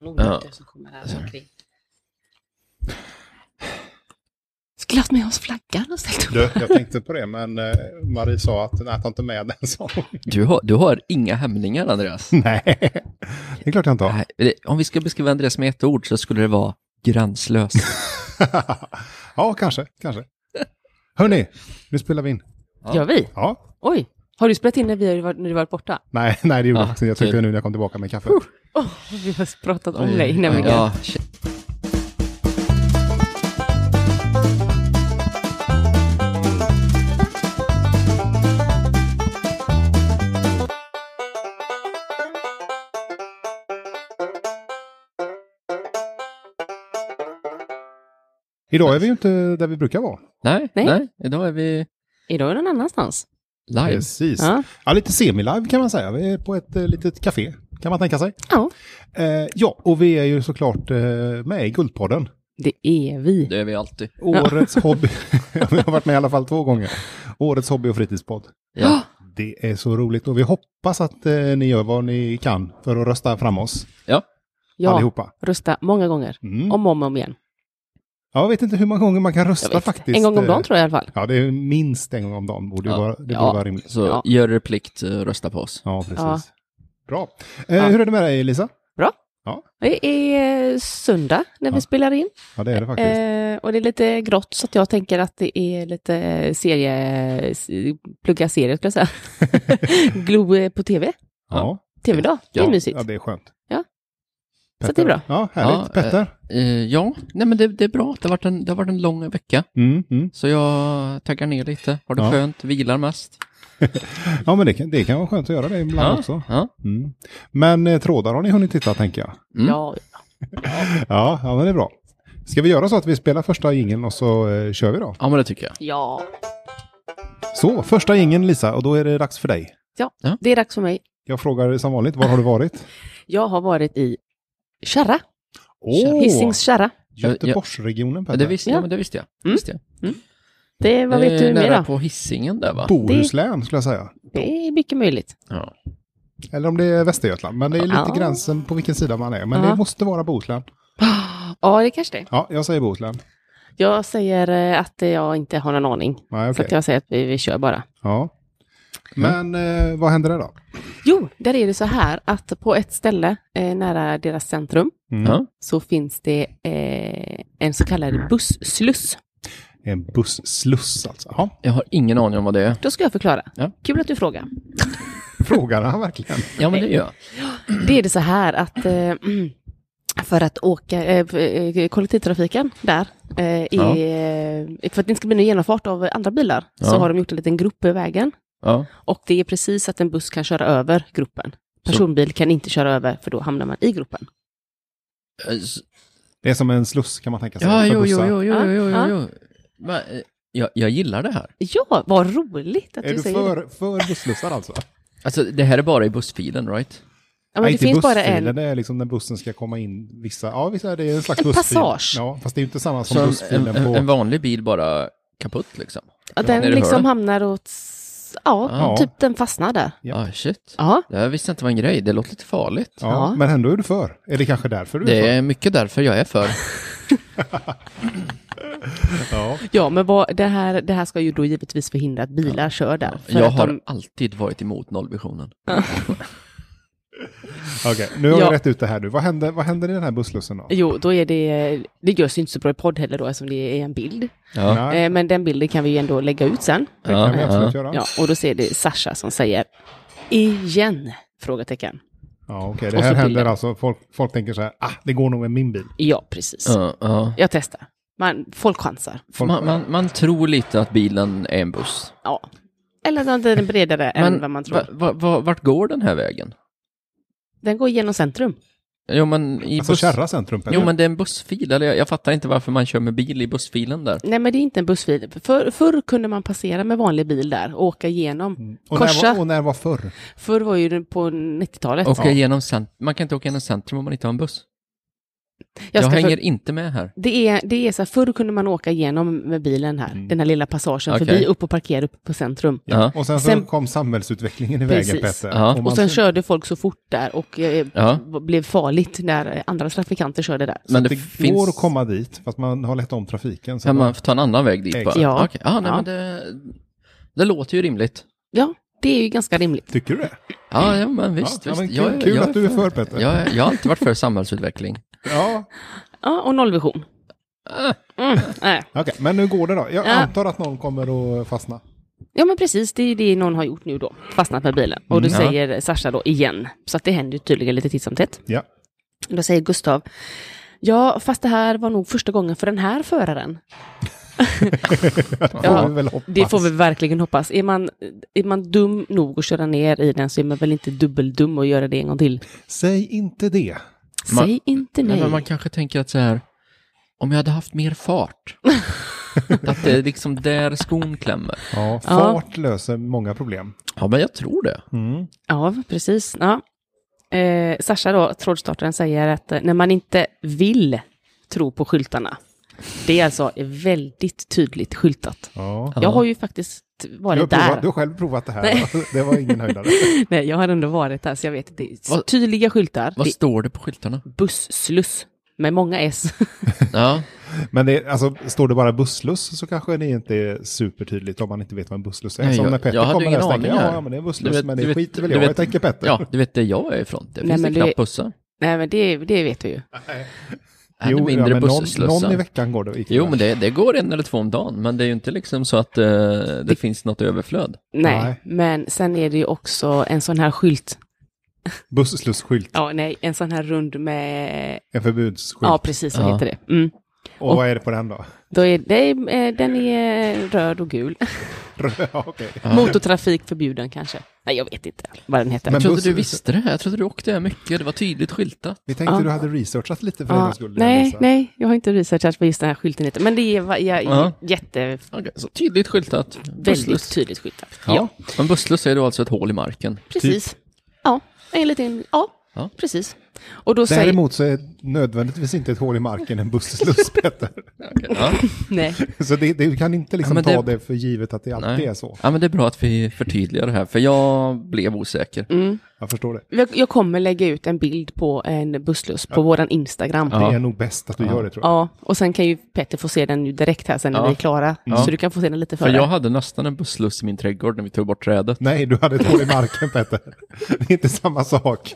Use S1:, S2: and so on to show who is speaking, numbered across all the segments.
S1: Olyckor som kommer här omkring. Skulle haft med oss flaggan och ställt.
S2: Jag tänkte på det, men Marie sa att nej, ta inte med den sången.
S3: Du har inga hämningar, Andreas.
S2: Nej, det är klart jag inte har.
S3: Nej, om vi ska beskriva Andreas med ett ord så skulle det vara gränslös.
S2: Ja, kanske. Hörrni, nu spelar vi in.
S3: Ja.
S1: Gör vi?
S2: Ja.
S1: Oj, har du spelat in när du varit borta?
S2: Nej, det gjorde jag inte. Jag tyckte nu när jag kom tillbaka med kaffe.
S1: Vi har pratat om dig nämligen.
S3: Ja,
S2: Idag är vi ju inte där vi brukar vara.
S3: Nej. Idag är vi
S1: Idag är det någon annanstans.
S3: live.
S2: Precis.
S1: Ja.
S2: Ja, lite semi-live kan man säga. Vi är på ett litet café, kan man tänka sig.
S1: Ja,
S2: Ja, och vi är ju såklart med i Guldpodden.
S1: det är vi.
S3: Det är vi alltid.
S2: Årets hobby. Vi har varit med i alla fall 2 gånger. Årets hobby- och fritidspodd.
S3: Ja.
S2: Det är så roligt och vi hoppas att ni gör vad ni kan för att rösta fram oss
S3: Ja.
S1: Ja,
S2: allihopa.
S1: rösta många gånger.
S2: Mm.
S1: Om och om igen.
S2: Ja, jag vet inte hur många gånger man kan rösta faktiskt.
S1: En gång om dagen tror jag i alla fall.
S2: Ja, det är minst en gång om dagen. Det borde vara rimligt.
S3: Så
S1: Ja.
S3: gör er plikt, rösta på oss.
S2: Ja, precis.
S1: Ja.
S2: Bra. Hur är det med dig, Lisa?
S1: Bra.
S2: Ja.
S1: Det är söndag när vi spelar in.
S2: Ja, det är det faktiskt.
S1: Och det är lite grått så att jag tänker att det är lite plugga serier skulle jag säga. Glo på tv.
S2: Ja.
S1: TV-dag, det är mysigt.
S2: Ja, det är skönt.
S1: Ja.
S2: Petter.
S1: Så det är bra.
S2: Ja, härligt.
S3: Ja,
S2: Petter?
S3: Ja, nej men det är bra. Det har varit en lång vecka.
S2: Mm.
S3: Så jag taggar ner lite. Har det skönt, vilar mest.
S2: Ja, men det kan vara skönt att göra det ibland också.
S3: Ja.
S2: Mm. Men trådar har ni hunnit titta, tänker jag.
S3: Mm.
S1: Ja.
S2: Ja, men det är bra. Ska vi göra så att vi spelar första jingeln och så kör vi då?
S3: Ja, men det tycker jag.
S1: Ja.
S2: Så, första jingeln, Lisa, och då är det dags för dig.
S1: Ja,
S3: Ja.
S1: det är dags för mig.
S2: Jag frågar som vanligt, var har du varit?
S1: Jag har varit i Kärra.
S2: Åh,
S1: Hisings Kärra.
S2: Göteborgsregionen, Petter.
S3: Det visste
S1: Ja.
S3: jag, men det visste jag.
S1: Mm.
S3: Visste jag.
S1: Vad vet du mer
S3: nära
S1: då?
S3: på Hisingen där, va?
S2: Bohuslän skulle jag säga.
S1: Det är mycket möjligt.
S3: Ja.
S2: Eller om det är Västergötland. Men det är lite
S1: Ja.
S2: gränsen på vilken sida man är. Men
S1: Ja.
S2: det måste vara Bohuslän.
S1: Ja, det kanske det.
S2: Ja, jag säger Bohuslän.
S1: Jag säger att jag inte har någon aning.
S2: Nej,
S1: Så
S2: okej.
S1: att jag säger att vi kör bara.
S2: Ja. Men vad händer där då?
S1: Jo, där är det så här att på ett ställe nära deras centrum
S2: Mm.
S3: Ja.
S1: så finns det en så kallad bussluss.
S2: En bussluss alltså. Ja.
S3: Jag har ingen aning om vad det är.
S1: Då ska jag förklara.
S3: Ja.
S1: Kul att du frågar.
S2: Frågar han verkligen?
S3: Ja, men det gör jag.
S1: Det är det så här att för att åka kollektivtrafiken där för att det inte ska bli någon genomfart av andra bilar så
S3: Ja.
S1: har de gjort en liten grupp i vägen.
S3: Ja.
S1: Och det är precis att en buss kan köra över gruppen. Personbil kan inte köra över för då hamnar man i gruppen.
S2: Det är som en sluss kan man tänka sig.
S3: Ja,
S2: för
S3: jo.
S2: bussar.
S3: Men, jag gillar det här.
S1: Ja, vad roligt att
S2: Är
S1: du
S2: du
S1: säger det.
S2: för busslussar alltså?
S3: Alltså, det här är bara i bussfilen, right?
S1: Ja, men det
S2: inte
S1: finns bara
S2: bussfilen,
S1: en.
S2: det är liksom när bussen ska komma in. Vissa det är en slags
S1: En
S2: bussfil.
S1: passage.
S2: Ja, fast det är ju inte samma som
S3: Så
S2: bussfilen på...
S3: en vanlig bil bara kaputt, liksom.
S1: Ja, den
S3: När du hör
S1: liksom
S3: det.
S1: hamnar åt... Ja,
S2: Ja.
S1: typ den fastnar där.
S2: Ja.
S3: Ah, shit.
S1: Ja,
S3: Jag visste inte var en grej. Det låter lite farligt.
S2: Ja,
S1: Ja.
S2: men ändå är du för. Är det kanske därför du
S3: Det
S2: är
S3: är mycket därför jag är för.
S2: för? Ja.
S1: ja men det här ska ju då givetvis förhindra att bilar kör där. För
S3: Jag
S1: att
S3: har
S1: de,
S3: alltid varit emot nollvisionen.
S2: Okej, nu har
S1: Ja.
S2: jag rätt ut det här nu. Vad händer i den här busslussen då?
S1: jo, då är det görs ju inte så bra i podd heller då eftersom det är en bild.
S3: Ja.
S2: Nej,
S1: Men den bilden kan vi ju ändå lägga ut sen.
S2: det kan vi absolut göra.
S1: Ja, och då ser det Sasha som säger igen? Frågetecken.
S2: Ja, okej.
S1: Och
S2: Det
S1: så
S2: här händer
S1: bilden.
S2: alltså, folk tänker så här, det går nog med min bil.
S1: Ja, precis.
S3: Ja.
S1: Jag testar. Folk chansar.
S3: Man tror lite att bilen är en buss.
S1: Ja. Eller att den är bredare än vad man tror.
S3: Vart går den här vägen?
S1: Den går genom centrum.
S3: Jo, men i
S2: Alltså Kärra centrum.
S3: Jo, men det är en bussfil. Eller jag fattar inte varför man kör med bil i bussfilen där.
S1: Nej, men det är inte en bussfil. Förr kunde man passera med vanlig bil där och åka igenom.
S2: Och när var förr?
S1: Förr var ju det på 90-talet.
S3: Åka igenom man kan inte åka genom centrum om man inte har en buss. Jag hänger inte med här.
S1: Det är så här, förr kunde man åka igenom med bilen här, den här lilla passagen förbi upp och parkera upp på centrum.
S2: Ja. Och sen kom samhällsutvecklingen i vägen, Petter.
S3: Ja.
S1: Och sen körde folk så fort där och blev farligt när andra trafikanter körde där.
S2: Men det går att komma dit, fast man har lätt om trafiken. Så
S3: kan man ta en annan väg dit bara?
S1: Ja.
S3: Okay. Men det låter ju rimligt.
S1: Ja, det är ju ganska rimligt.
S2: Tycker du det?
S3: Ja men visst.
S2: Ja,
S3: visst.
S2: Men kul att du är för, Petter.
S3: Jag har alltid varit för samhällsutveckling.
S2: Ja.
S1: Ja, och nollvision.
S2: Okej, men nu går det då. Jag antar att någon kommer att fastna.
S1: Ja, men precis. Det är det någon har gjort nu då. Fastnat med bilen. Och då säger Sasha då igen. Så att det händer tydligen lite titt som tätt.
S2: Ja.
S1: Då säger Gustav. Ja, fast det här var nog första gången för den här föraren. Det får vi verkligen hoppas. Är man dum nog att köra ner i den så är man väl inte dubbeldum och göra det en gång till.
S2: Säg inte det.
S1: Säg inte nej.
S3: Men man kanske tänker att så här, om jag hade haft mer fart. Att det är liksom där skon klämmer.
S2: Ja, fart löser många problem.
S3: Ja, men jag tror det.
S1: Ja, precis. Ja. Sasha då, trådstartaren, säger att när man inte vill tro på skyltarna. Det är alltså väldigt tydligt skyltat.
S2: Ja.
S1: Jag har ju faktiskt varit där.
S2: Du har själv provat det här. Nej. Det var ingen höjdare.
S1: Nej, jag har ändå varit där så jag vet att det är tydliga skyltar.
S3: Vad står det på skyltarna?
S1: Bussluss med många S.
S3: Ja.
S2: Men står det bara bussluss så kanske det inte är supertydligt om man inte vet vad en bussluss är.
S3: Nej,
S2: som när Petter kommer och tänker, ja men det är bussluss,
S3: vet,
S2: men det skiter väl jag tänker Petter.
S3: Ja, du vet det jag är ifrån. Det finns knappt bussar.
S1: Nej, men det vet vi ju.
S2: Jo, men någon i veckan går det.
S3: Jo, men det går 1 eller 2 om dagen. Men det är ju inte liksom så att det finns något överflöd.
S1: Nej, men sen är det ju också en sån här skylt.
S2: Busslusskylt.
S1: Ja, nej, en sån här rund med...
S2: En förbudsskylt.
S1: Ja, precis, så heter det. Mm.
S2: Och vad är det på den då?
S1: Den är röd och gul.
S2: Okay.
S1: Motortrafik förbjuden kanske. Nej, jag vet inte vad den heter.
S3: Jag trodde du visste det. Jag trodde du åkte mycket. Det var tydligt skyltat.
S2: Vi tänkte du hade researchat lite för den skull.
S1: Nej, jag har inte researchat vad just den här skylten heter. Men det är jätte...
S3: Okay, så tydligt skyltat.
S1: Väldigt tydligt skyltat.
S3: Ja. Men busslös är då alltså ett hål i marken.
S1: Precis. Typ. Ja, en liten... Ja, precis. Och då
S2: däremot så är nödvändigtvis inte ett hål i marken en bussluss, Petter.
S1: Nej.
S2: Så du kan inte liksom ta det för givet att det alltid är så.
S3: Ja, men det är bra att vi förtydligar det här, för jag blev osäker.
S2: Jag förstår det.
S1: Jag kommer lägga ut en bild på en bussluss på våran Instagram.
S2: Det är nog bäst att du gör det, tror jag.
S1: Ja, och sen kan ju Petter få se den nu direkt här sen när vi är klara. Så du kan få se den lite före.
S3: För jag hade nästan en bussluss i min trädgård när vi tog bort trädet.
S2: Nej, du hade ett hål i marken, Petter. Det är inte samma sak.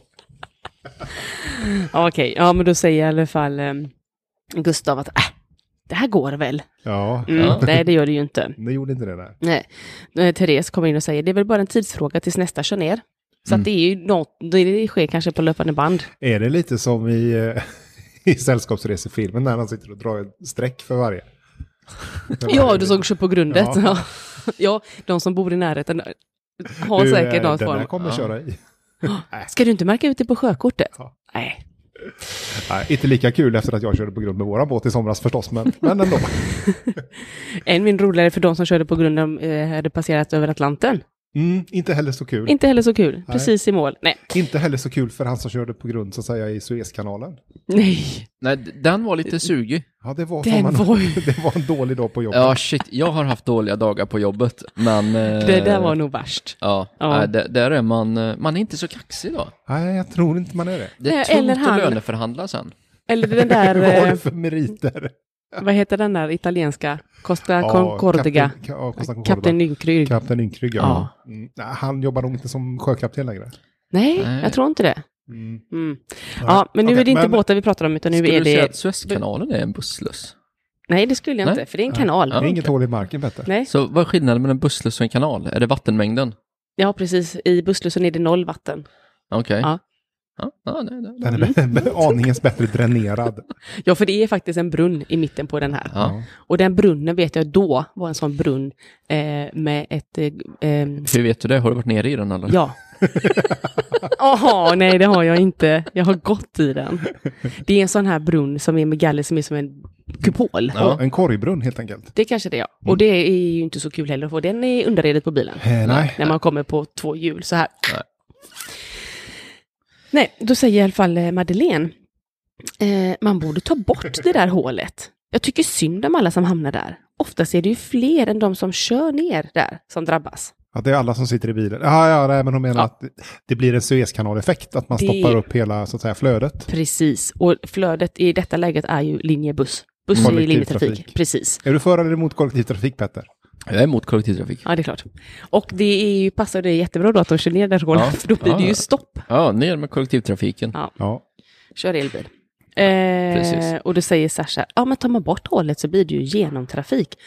S1: Okej, ja men då säger i alla fall Gustav att det här går väl.
S2: Ja.
S1: Nej, det gör det ju inte.
S2: Det gjorde inte det där.
S1: Nej. Therese kommer in och säger det är väl bara en tidsfråga tills nästa kör ner. Så att det är ju något, det sker kanske på löpande band.
S2: Är det lite som i sällskapsresefilmen när han sitter och drar ett streck för varje?
S1: Ja, du såg på grundet. Ja, de som bor i närheten har säkert någon form.
S2: Den där kommer köra i.
S1: Ska du inte märka ut det på sjökortet?
S2: Ja.
S1: Nej,
S2: inte lika kul efter att jag körde på grund med våra båt i somras förstås, men ändå.
S1: En min roligare för de som körde på grund hade passerat över Atlanten.
S2: Inte heller så kul.
S1: Inte heller så kul, precis i mål. Nej.
S2: Inte heller så kul för han som körde på grund så att säga i Suezkanalen.
S1: Nej,
S3: den var lite sugig.
S2: Ja, det var en dålig dag på jobbet.
S3: Ja, shit. Jag har haft dåliga dagar på jobbet, men...
S1: det där var nog värst.
S3: Ja. Där är man är inte så kaxig då.
S2: Nej, jag tror inte man är det.
S3: Det är tungt att löneförhandla sen.
S1: Eller den där...
S2: Vad har du för meriter?
S1: Vad heter den där italienska? Costa Concordia. Kapten Ynkrygg.
S2: Kapten Ynkrygg, ja. Nej, han jobbar nog inte som sjökapten längre.
S1: Nej, jag tror inte det. Ja, men nu är det inte båtar vi pratar om, utan nu är det...
S3: Skulle du säga att Suezkanalen är en bussluss?
S1: Nej, det skulle jag inte, för det är en kanal.
S2: Det är inget hål i marken, Petter.
S1: Nej.
S3: Så vad är skillnaden mellan en bussluss och en kanal? Är det vattenmängden?
S1: Ja, precis. I busslussen är det 0 vatten.
S3: Okej.
S1: Ja.
S2: Den är aningens bättre dränerad.
S1: Ja, för det är faktiskt en brunn i mitten på den här.
S3: Ja.
S1: Och den brunnen vet jag då var en sån brunn med ett...
S3: Hur vet du det? Har du varit nere i den eller?
S1: Ja. Nej, det har jag inte. Jag har gått i den. Det är en sån här brunn som är med galler som är som en kupol.
S2: Ja, en korgbrunn helt enkelt.
S1: Det kanske det är, ja. Och det är ju inte så kul heller, för den är underredet på bilen.
S2: Nej.
S1: När man kommer på 2 hjul så här. Nej, då säger i alla fall Madeleine. Man borde ta bort det där hålet. Jag tycker synd om alla som hamnar där. Oftast är det ju fler än de som kör ner där som drabbas.
S2: Ja, det är alla som sitter i bilen. Nej, men hon menar att det blir en Suezkanal-effekt. Att man stoppar upp hela så att säga, flödet.
S1: Precis. Och flödet i detta läget är ju linjebuss. Buss är linjetrafik. Precis.
S2: Är du för eller emot kollektivtrafik, Petter?
S3: Jag är emot kollektivtrafik.
S1: Ja, det är klart. Och det är ju, passar det jättebra då att de kör ner där hålet. För då blir det ju stopp.
S3: Ja, ner med kollektivtrafiken.
S1: Ja. Kör elbil. Och då säger Sasha, men tar man bort hålet så blir det ju genomtrafik.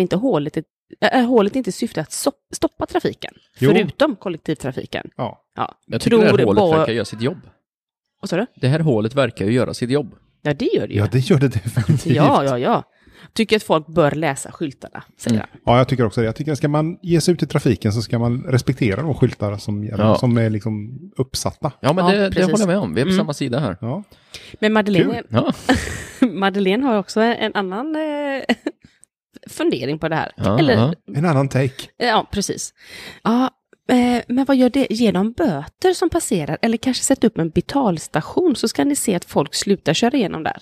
S1: Är hålet inte syfte att stoppa trafiken?
S2: Jo.
S1: Förutom kollektivtrafiken.
S2: Ja.
S3: Jag tycker det här hålet verkar göra sitt jobb.
S1: Vad sa du?
S3: Det här hålet verkar ju göra sitt jobb.
S1: Ja, det gör det ju.
S2: Ja, det gör det definitivt.
S1: Ja. Tycker att folk bör läsa skyltarna, säger han.
S2: Ja, jag tycker också det. Jag tycker att ska man ge sig ut i trafiken så ska man respektera de skyltar som är liksom uppsatta.
S3: Ja, men det håller jag med om. Vi är på samma sida här.
S2: Ja.
S1: Men Madeleine, Madeleine har också en annan fundering på det här.
S2: En annan take.
S1: Ja, precis. Ja, men vad gör det? Ge dem böter som passerar eller kanske sätta upp en betalstation så ska ni se att folk slutar köra igenom där.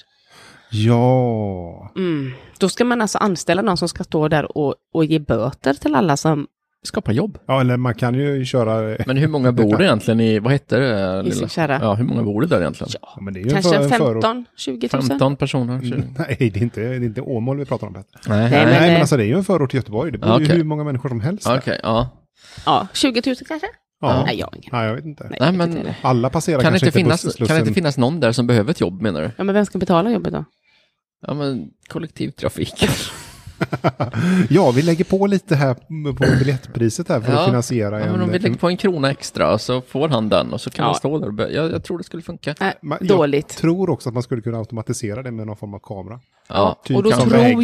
S2: Ja.
S1: Då ska man alltså anställa någon som ska stå där och ge böter till alla som
S3: skapar jobb.
S2: Ja, eller man kan ju köra...
S3: Men hur många bor det egentligen i, vad heter det?
S1: I sin kärra.
S3: Ja, hur många bor det där egentligen?
S1: Ja,
S2: men det är ju
S1: kanske 15, 20 000.
S3: 15 personer.
S2: Nej, det är inte Åmål vi pratar om.
S3: Nej,
S2: men alltså det är ju en förort till Göteborg. Det bor ju hur många människor som helst.
S3: Okej,
S1: Ja, 20 000 kanske?
S2: Ja.
S1: Nej,
S2: jag vet inte.
S3: Nej, men
S2: alla passerar
S3: kan
S2: kanske
S3: inte
S2: busslussen.
S3: Kan det inte finnas någon där som behöver ett jobb, menar du?
S1: Ja, men vem ska betala jobbet då?
S3: Ja, men kollektivtrafik.
S2: Ja, vi lägger på lite här på biljettpriset här för att finansiera.
S3: Ja, men om vi lägger på 1 krona extra så får han den och så kan man stå där. Jag tror det skulle funka.
S1: Dåligt.
S2: Jag tror också att man skulle kunna automatisera det med någon form av kamera.
S3: Ja,
S1: typ och då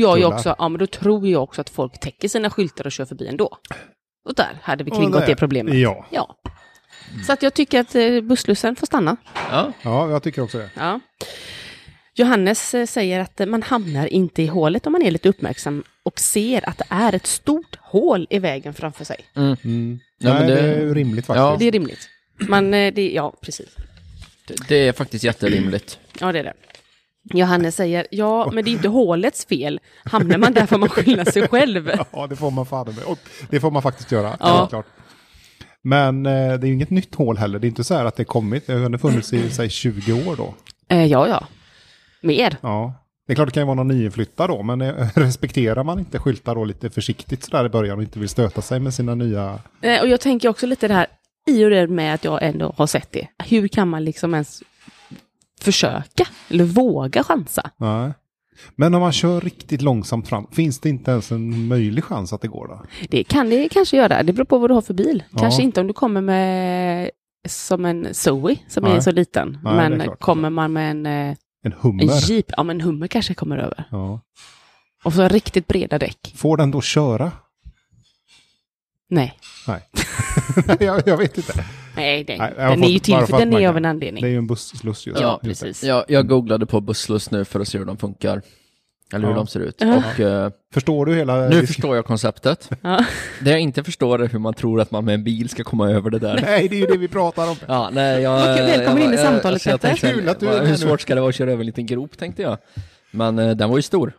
S1: tror jag också att folk täcker sina skyltar och kör förbi ändå. Och där hade vi kringgått det problemet. Ja. Så att jag tycker att busslussen får stanna.
S2: Ja, jag tycker också det.
S1: Ja. Johannes säger att man hamnar inte i hålet om man är lite uppmärksam och ser att det är ett stort hål i vägen framför sig.
S3: Ja,
S2: men det är ju rimligt faktiskt.
S1: Ja, det är rimligt. Precis.
S3: Det är faktiskt jätterimligt.
S1: Ja, det är det. Johannes säger, men det är inte hålets fel. Hamnar man där får man skylla sig själv.
S2: Ja, det får man fan med. Och det får man faktiskt göra, klart. Men det är ju inget nytt hål heller. Det är inte så här att det kommit. Det har funnits i 20 år då.
S1: Ja. Mer.
S2: Ja. Det är klart det kan ju vara någon nyinflyttad då, men respekterar man inte skyltar då lite försiktigt så där i början och inte vill stöta sig med sina nya...
S1: Och jag tänker också lite det här, i och det med att jag ändå har sett det. Hur kan man liksom ens försöka eller våga chansa?
S2: Nej. Men om man kör riktigt långsamt fram, finns det inte ens en möjlig chans att det går då?
S1: Det kan det kanske göra. Det beror på vad du har för bil. Kanske inte om du kommer med som en Zoe som är så liten. Men kommer man med en
S2: Hummer?
S1: En Jeep, men en Hummer kanske kommer över.
S2: Ja.
S1: Och så riktigt breda däck.
S2: Får den då köra?
S1: Nej.
S2: jag vet inte.
S1: Nej, den är ju till för den är av en anledning.
S2: Det är ju en bussluss just.
S1: Ja, precis.
S3: Jag googlade på bussluss nu för att se hur de funkar. Eller hur de ser ut. Och,
S2: förstår du hela...
S3: Nu förstår jag konceptet. Det jag inte förstår är hur man tror att man med en bil ska komma över det där.
S2: Nej, det är ju det vi pratar om.
S3: Ja, nej,
S1: välkommen in i samtalet, Petter.
S3: Hur svårt ska det vara att köra över en liten grop, tänkte jag. Men den var ju stor.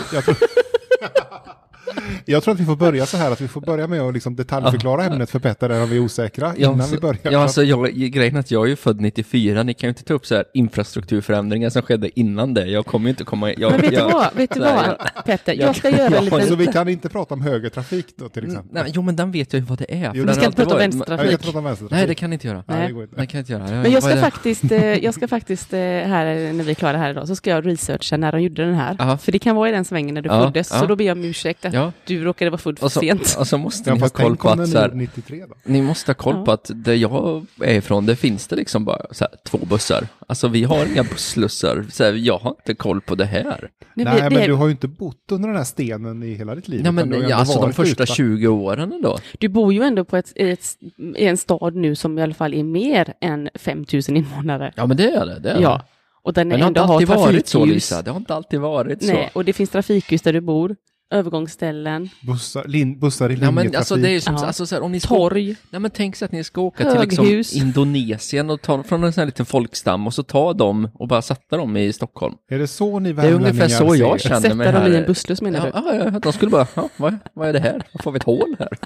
S2: Jag tror att vi får börja så här, att vi får börja med att liksom detaljförklara ämnet för Petter där vi är osäkra innan vi börjar.
S3: Ja, alltså grejen är att jag är ju född 94, ni kan ju inte ta upp så här infrastrukturförändringar som skedde innan det. Jag kommer ju inte komma...
S1: Men vet du vad, Petter? Jag ska göra lite...
S2: Så vi kan inte prata om högertrafik då till exempel?
S3: Nej, men den vet jag ju vad det är.
S1: Vi ska inte prata om vänstertrafik.
S3: Nej, det kan ni inte göra.
S1: Nej.
S3: Det kan inte göra.
S1: Men jag ska faktiskt här, när vi är klara här idag, så ska jag researcha när de gjorde den här.
S3: Aha.
S1: För det kan vara i den svängen när du föddes, så då ber jag om ursäkt att du råkade vara född för sent.
S3: Och så måste ni ha koll på att så här,
S2: 93 då.
S3: Ni måste ha koll på att där jag är ifrån, det finns det liksom bara så här, 2 bussar. Alltså vi har inga busslussar. Så här, jag har inte koll på det här.
S2: Nej, men du har ju inte bott under den här stenen i hela ditt liv.
S3: Ja, men alltså de första 20 åren ändå.
S1: Du bor ju ändå på i en stad nu som i alla fall är mer än 5 000 invånare.
S3: Ja, men det är det.
S1: Och den
S3: men det har
S1: ändå
S3: inte alltid
S1: har
S3: varit så,
S1: trafikljus.
S3: Lisa. Det har inte alltid varit så.
S1: Nej, och det finns trafikljus där du bor. övergångsställen.
S2: Bussar i linjetrafik.
S3: Ja, men alltså det är som alltså, så här, om ni ska,
S1: Torg.
S3: ja, men tänk sig att ni ska åka till liksom
S1: Höghus.
S3: Indonesien och ta från en sån här liten folkstam och så ta dem och bara sätta dem i Stockholm.
S2: Är det så ni
S3: Det är ungefär så jag
S2: ser?
S3: känner mig
S1: Sätta
S3: här.
S1: dem i en bussluss menar du?
S3: Ja, de skulle bara, vad är det här? Vad får vi ett hål här?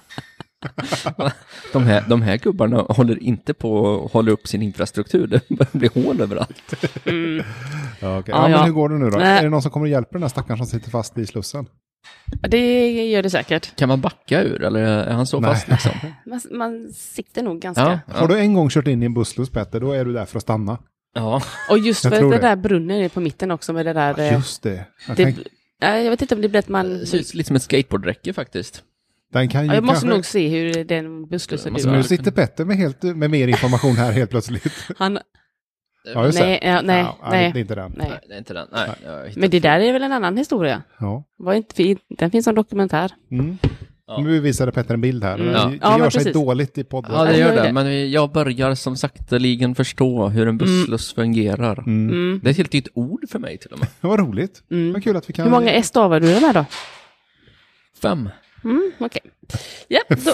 S3: De här gubbarna håller inte på att hålla upp sin infrastruktur. Det blir hål överallt.
S2: Ja, okay. Men hur går det nu då?
S1: Nej.
S2: Är det någon som kommer att hjälpa den här stackaren som sitter fast i slussen?
S1: Det gör det säkert.
S3: Kan man backa ur eller är han så fast liksom?
S1: Man sitter nog ganska...
S2: Har du en gång kört in i en bussluss, Petter, då är du där för att stanna.
S3: Ja.
S1: Och just
S2: Jag
S1: för
S2: tror
S1: det
S2: det.
S1: där brunnen är på mitten också med det där...
S2: Just det.
S1: Jag vet inte om det blir att man...
S3: Det ser ut lite som ett skateboardräcke faktiskt.
S2: Den kan ju
S1: Jag måste
S2: kanske...
S1: nog se hur den busslussen
S3: Måste
S1: är.
S2: Nu sitter Petter med mer information här helt plötsligt.
S1: Han...
S2: Ja, just
S1: Nej,
S2: det.
S1: ja, nej,
S2: Ja,
S1: nej.
S2: det är inte den.
S1: Nej.
S3: Nej, det är inte den. Nej, jag har hittat
S1: Men det där är väl en annan historia?
S2: Ja.
S1: Den finns som dokumentär.
S2: Mm.
S3: Ja.
S2: Nu visade Petter en bild här.
S1: Mm.
S2: Det
S1: Ja,
S2: gör
S1: men
S2: sig
S1: precis.
S2: dåligt i podden.
S3: Ja, det
S1: Jag
S3: gör
S1: gör
S3: det.
S1: det.
S3: Men jag börjar som sakteligen förstå hur en bussluss fungerar.
S1: Mm.
S3: Det är ett helt nytt ord för mig till och med.
S2: Det var roligt.
S1: Mm.
S2: Vad kul att vi kan...
S1: Hur många S stavar du det med då?
S3: 5.
S1: Okej. Ja, då.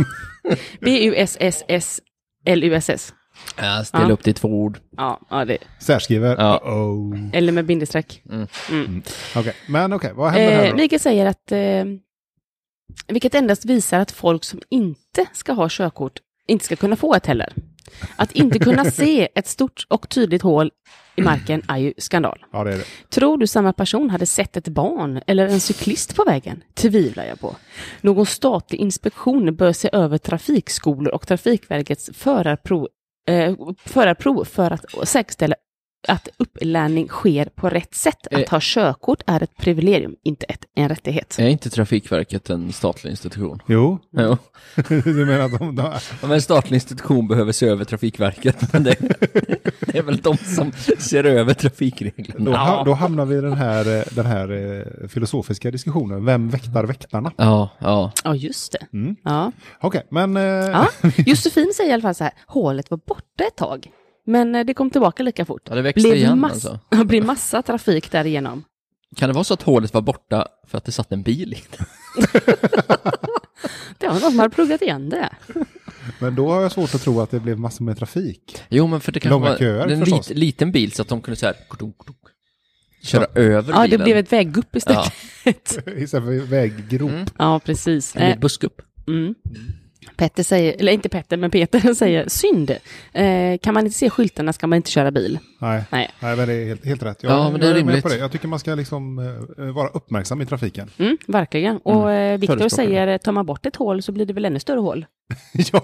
S1: B-U-S-S-S-L-U-S-S.
S3: Jag ställer upp till 2 ord.
S1: Ja, det.
S2: Särskriver.
S3: Ja.
S2: Uh-oh.
S1: Eller med bindestreck.
S2: Okej, men vad händer här då?
S1: Mikael säger att vilket endast visar att folk som inte ska ha körkort inte ska kunna få ett heller. Att inte kunna se ett stort och tydligt hål i marken är ju skandal.
S2: Ja, det är det.
S1: Tror du samma person hade sett ett barn eller en cyklist på vägen? Tvivlar jag på. Någon statlig inspektion bör se över trafikskolor och Trafikverkets förarprov för att säkerställa att upplärning sker på rätt sätt. Att ha körkort är ett privilegium, inte en rättighet.
S3: Är inte Trafikverket en statlig institution?
S2: Jo,
S3: Jo.
S2: du menar att de...
S3: Om en statlig institution behöver se över Trafikverket, men det är väl de som ser över trafikreglerna.
S2: Då hamnar vi i den här filosofiska diskussionen. Vem väktar väktarna?
S3: Ja.
S1: Ja, just det.
S2: Mm.
S1: Ja.
S2: Okej, men...
S1: Ja. Josefin säger i alla fall så här, hålet var borta ett tag. Men det kom tillbaka lika fort.
S3: Ja, det växte igen alltså.
S1: Det blir massa trafik därigenom.
S3: Kan det vara så att hålet var borta för att det satt en bil i det?
S1: Det var någon som hade pluggat igen det.
S2: Men då har jag svårt att tro att det blev massor med trafik.
S3: Jo, men för det kan
S2: Långa
S3: vara
S2: köer,
S3: en
S2: förstås.
S3: liten bil så att de kunde så här köra över
S1: Ja,
S3: bilen.
S1: det blev ett väggupp istället.
S2: Istället för väggrop.
S1: Ja, precis.
S3: En busskupp.
S1: Petter säger, eller inte Petter, men Peter säger synd. Kan man inte se skyltarna ska man inte köra bil.
S2: Nej, men det är helt rätt.
S3: Ja, men det är
S2: jag med
S3: rimligt.
S2: på det. Jag tycker man ska liksom vara uppmärksam i trafiken.
S1: Verkligen. Och Viktor
S3: Förespråkar
S1: säger, tar man bort ett hål så blir det väl ännu större hål.
S2: Ja,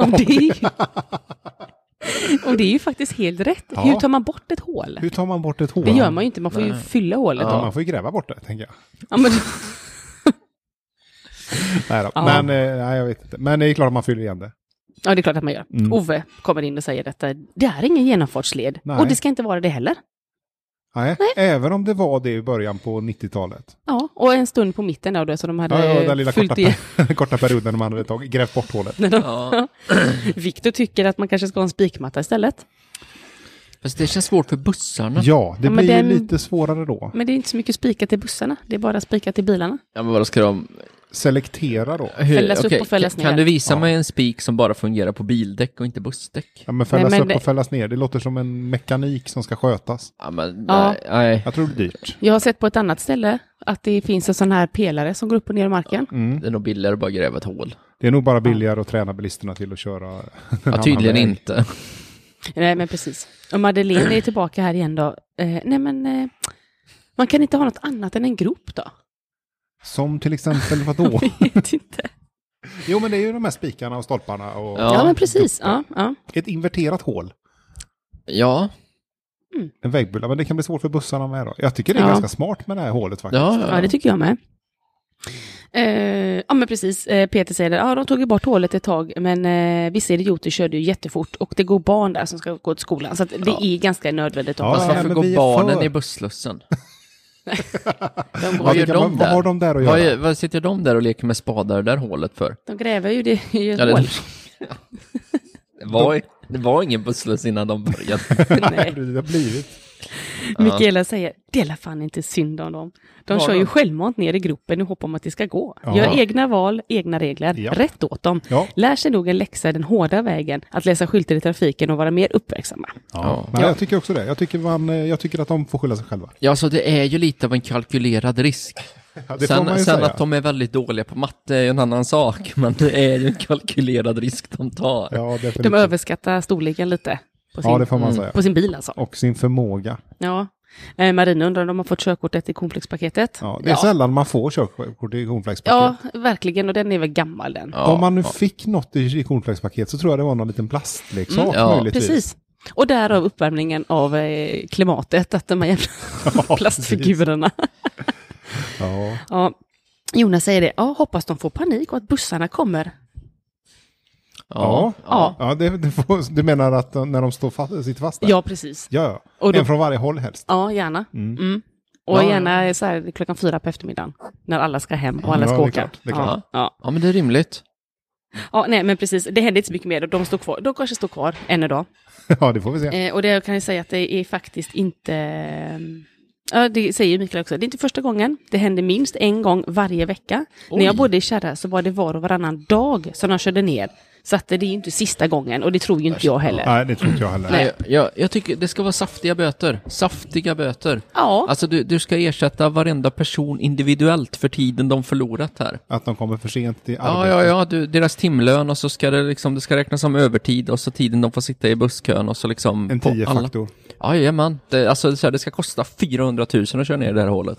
S1: Och det är ju faktiskt helt rätt.
S2: Ja.
S1: Hur tar man bort ett hål?
S2: hur tar man bort ett hål?
S1: Det gör man ju inte, man får ju fylla hålet.
S2: Ja,
S1: Då.
S2: man får ju gräva bort det, tänker jag.
S1: Ja, men...
S2: Nej då.
S1: Ja.
S2: Men nej, jag vet inte. Men det är klart att man fyller igen det.
S1: Ja, det är klart att man gör. Ove kommer in och säger detta. Det är ingen genomfartsled.
S2: Nej.
S1: Och det ska inte vara det heller.
S2: Nej, även om det var det i början på 90-talet.
S1: Ja, och en stund på mitten då, så de hade
S2: Ja, den lilla
S1: fyllt i.
S2: korta perioden när man hade grävt bort hålet.
S3: Ja.
S1: Viktor tycker att man kanske ska ha en spikmatta istället.
S3: Fast det känns svårt för bussarna.
S2: Ja, det
S1: Ja, men
S2: blir
S1: den-
S2: ju lite svårare då.
S1: Men det är inte så mycket spikat till bussarna. Det är bara spikat till bilarna.
S3: Ja, men vad ska de...
S2: Selektera då.
S1: Fällas upp och fällas
S3: kan
S1: ner.
S3: du visa
S2: Ja.
S3: mig en spik som bara fungerar på bildäck och inte bussdäck?
S2: Ja, men fällas
S1: Nej, men
S2: upp
S1: det-
S2: och fällas ner. Det låter som en mekanik som ska skötas.
S3: Ja, men
S1: Ja.
S3: nej.
S2: Jag tror det är dyrt.
S1: Jag har sett på ett annat ställe att det finns en sån här pelare som går upp och ner i marken.
S3: Det är nog billigare att bara gräva ett hål.
S2: Det är nog bara billigare att träna bilisterna till att köra. en
S3: Ja,
S2: annan
S3: tydligen
S2: väg.
S3: inte.
S1: Nej, men precis. Och Madeleine är tillbaka här igen då. Man kan inte ha något annat än en grop då?
S2: Som till exempel vadå?
S1: Jag vet inte.
S2: Jo, men det är ju de här spikarna och stolparna. Och
S3: Ja.
S1: Ja, men precis. Ja.
S2: Ett inverterat hål.
S3: Ja.
S2: En vägbulla. Men det kan bli svårt för bussarna med då. Jag tycker det är
S1: Ja.
S2: ganska smart med det här hålet faktiskt.
S1: Ja, det tycker jag med. Ja, men precis. Peter säger det. Ja, de tog ju bort hålet ett tag, men vissa idioter körde ju jättefort och det går barn där som ska gå till skolan. Så att det är ganska nödvändigt att
S2: Ja,
S3: Fast
S2: nej,
S3: varför
S2: men
S3: går
S2: vi är
S3: barnen
S2: för.
S3: i busslussen?
S1: de,
S3: Vad gör
S2: vilka-
S3: de
S2: vad
S3: där?
S2: har de där att göra?
S3: Vad sitter de där och leker med spadar där hålet för?
S1: de gräver ju det i ett
S3: Ja,
S1: hål.
S3: det var ingen bussluss innan de började.
S1: Nej.
S2: Det har blivit.
S1: Mikaela säger, det är fan inte synd om dem. De kör ju självmant ner i gropen och hoppar om att det ska gå.
S2: Ja.
S1: Gör egna val, egna regler.
S2: Ja.
S1: Rätt åt dem.
S2: Ja.
S1: Lär sig nog en läxa den hårda vägen. Att läsa skyltar i trafiken och vara mer uppmärksamma.
S2: Ja. Men jag tycker också det. Jag tycker att de får skylla sig själva.
S3: Ja, så det är ju lite av en kalkylerad risk.
S2: Ja, det får man ju
S3: Sen
S2: säga.
S3: att de är väldigt dåliga på matte är ju en annan sak. Men det är ju en kalkylerad risk de tar.
S2: Ja, definitivt.
S1: De överskattar storleken lite.
S2: Ja, det får man säga.
S1: På sin bil alltså.
S2: Och sin förmåga.
S1: Ja. Marina undrar om de har fått körkortet i cornflakespaketet.
S2: Ja, det är sällan man får körkort i cornflakespaket.
S1: Ja, verkligen. Och den är väl gammal den.
S3: Ja,
S2: Om man nu fick något i cornflakespaket så tror jag det var någon liten plastleksak
S3: ja,
S2: möjligtvis.
S1: Precis. Och därav uppvärmningen av klimatet, att de här jävla plastfigurerna.
S2: Ja.
S1: Ja. Jonas säger det. Ja, hoppas de får panik och att bussarna kommer.
S2: Ja. Du menar att när de sitter fast där?
S1: Ja, precis.
S2: Ja.
S1: Och då-
S2: En från varje håll helst.
S1: Ja, gärna. Mm. Och gärna så här, 4:00 på eftermiddagen. När alla ska hem och alla ska
S2: det är
S1: åka.
S2: klart, det är klart.
S1: Ja.
S3: Ja, men det är rimligt.
S1: Ja, nej, men precis. Det händer inte så mycket mer. De står kvar. De kanske står kvar än idag.
S2: Ja, det får vi se.
S1: Och det kan jag säga att det är faktiskt inte... Ja, det säger Mikael också. Det är inte första gången. Det händer minst en gång varje vecka.
S3: Oj.
S1: När jag bodde i Kärra så var det var och varannan dag som de körde ner. Så att det är ju inte sista gången. Och det tror ju inte jag heller.
S2: Nej, det tror inte jag heller.
S3: Nej, jag tycker det ska vara saftiga böter. Saftiga böter.
S1: Ja.
S3: Alltså du ska ersätta varenda person individuellt för tiden de förlorat här.
S2: Att de kommer för sent till arbetet.
S3: Ja, deras timlön och så ska det ska räknas som övertid och så tiden de får sitta i busskön och så liksom...
S2: En 10-faktor.
S3: Ja, jajamän. Det ska kosta 400 000 att köra ner det här hålet.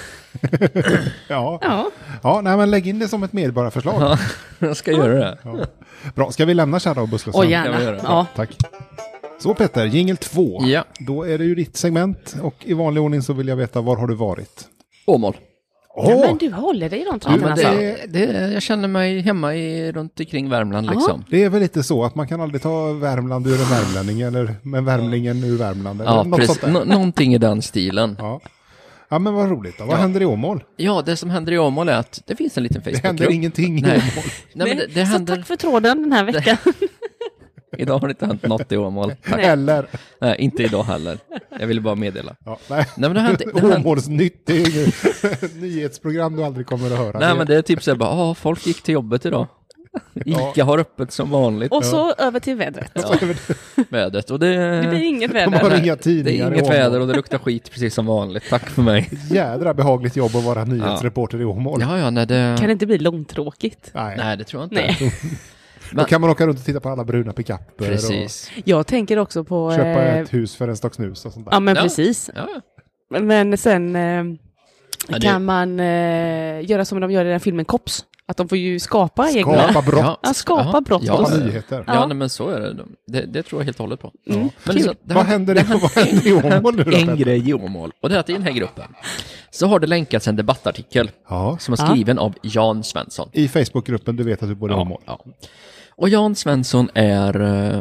S2: Ja, nej, men lägg in det som ett medborgarförslag.
S3: Ja, jag ska göra det.
S2: Ja. Bra, ska vi lämna Kärra och busslösa?
S1: Och
S3: kan vi göra
S1: gärna.
S3: det.
S1: Ja.
S2: Tack. Så Petter, jingle 2.
S3: Ja.
S2: Då är det ju ditt segment och i vanlig ordning så vill jag veta var har du varit?
S3: Åmål.
S1: Ja, men du håller dig i de
S3: Ja,
S1: trakterna.
S3: men
S1: Alltså.
S3: jag känner mig hemma runt omkring Värmland liksom.
S2: Det är väl lite så att man kan aldrig ta Värmland ur en värmlänning eller med värmlingen ur Värmland. Eller
S3: Ja,
S2: något
S3: precis.
S2: sånt där.
S3: Någonting i den stilen.
S2: Ja, men vad roligt då. Vad händer i Åmål?
S3: Ja, det som händer i Åmål är att det finns en liten
S2: Det
S3: Facebookgrupp.
S2: händer ingenting i
S3: Nej.
S2: Åmål.
S3: Nej, men det
S1: Så
S3: händer...
S1: tack för tråden den här veckan.
S3: Idag har det inte hänt något i Åmål. Tack.
S2: Eller?
S3: Nej, inte idag heller. Jag ville bara meddela.
S2: Ja, nej.
S3: Nej, men det har hänt...
S2: Åmålsnytt, det är inget nyhetsprogram du aldrig kommer att höra.
S3: Nej, men det är typ så här bara, folk gick till jobbet idag. Ica har öppet som vanligt.
S1: Och så över till vädret.
S3: Vädret. Och
S1: Det blir inget
S2: De har
S1: väder.
S2: inga
S3: det
S2: tidningar
S3: är
S2: i
S3: inget
S2: Åmål.
S3: väder och det luktar skit precis som vanligt. Tack för mig.
S2: Jädra behagligt jobb att vara nyhetsreporter i Åmål.
S3: Ja, nej, det...
S1: Kan det inte bli långtråkigt?
S3: Nej, det tror jag inte.
S1: Nej.
S2: Då kan man åka runt och titta på alla bruna pickuper
S3: Precis.
S1: Jag tänker också på...
S2: och köpa ett hus för en stock snus och sånt där.
S1: Ja, men
S3: Ja.
S1: precis.
S3: Ja.
S1: Men sen
S3: det-
S1: kan man göra som de gör i den filmen Cops. Att de får ju skapa egna...
S2: Skapa brott.
S1: Ja, skapa brott.
S3: Ja,
S2: Skapa
S3: ja.
S2: nyheter.
S3: Ja, nej, men så är det. Det tror jag helt och hållet på.
S1: Mm.
S3: Men
S1: Kul.
S3: så,
S2: Vad händer i Åmål nu då?
S3: En
S2: Petter?
S3: grej i Åmål. Och det är att i den här gruppen så har det länkats en debattartikel
S2: Ja.
S3: som är skriven av Jan Svensson.
S2: I Facebookgruppen, du vet att du bor i Åmål.
S3: Ja. Och Jan Svensson är...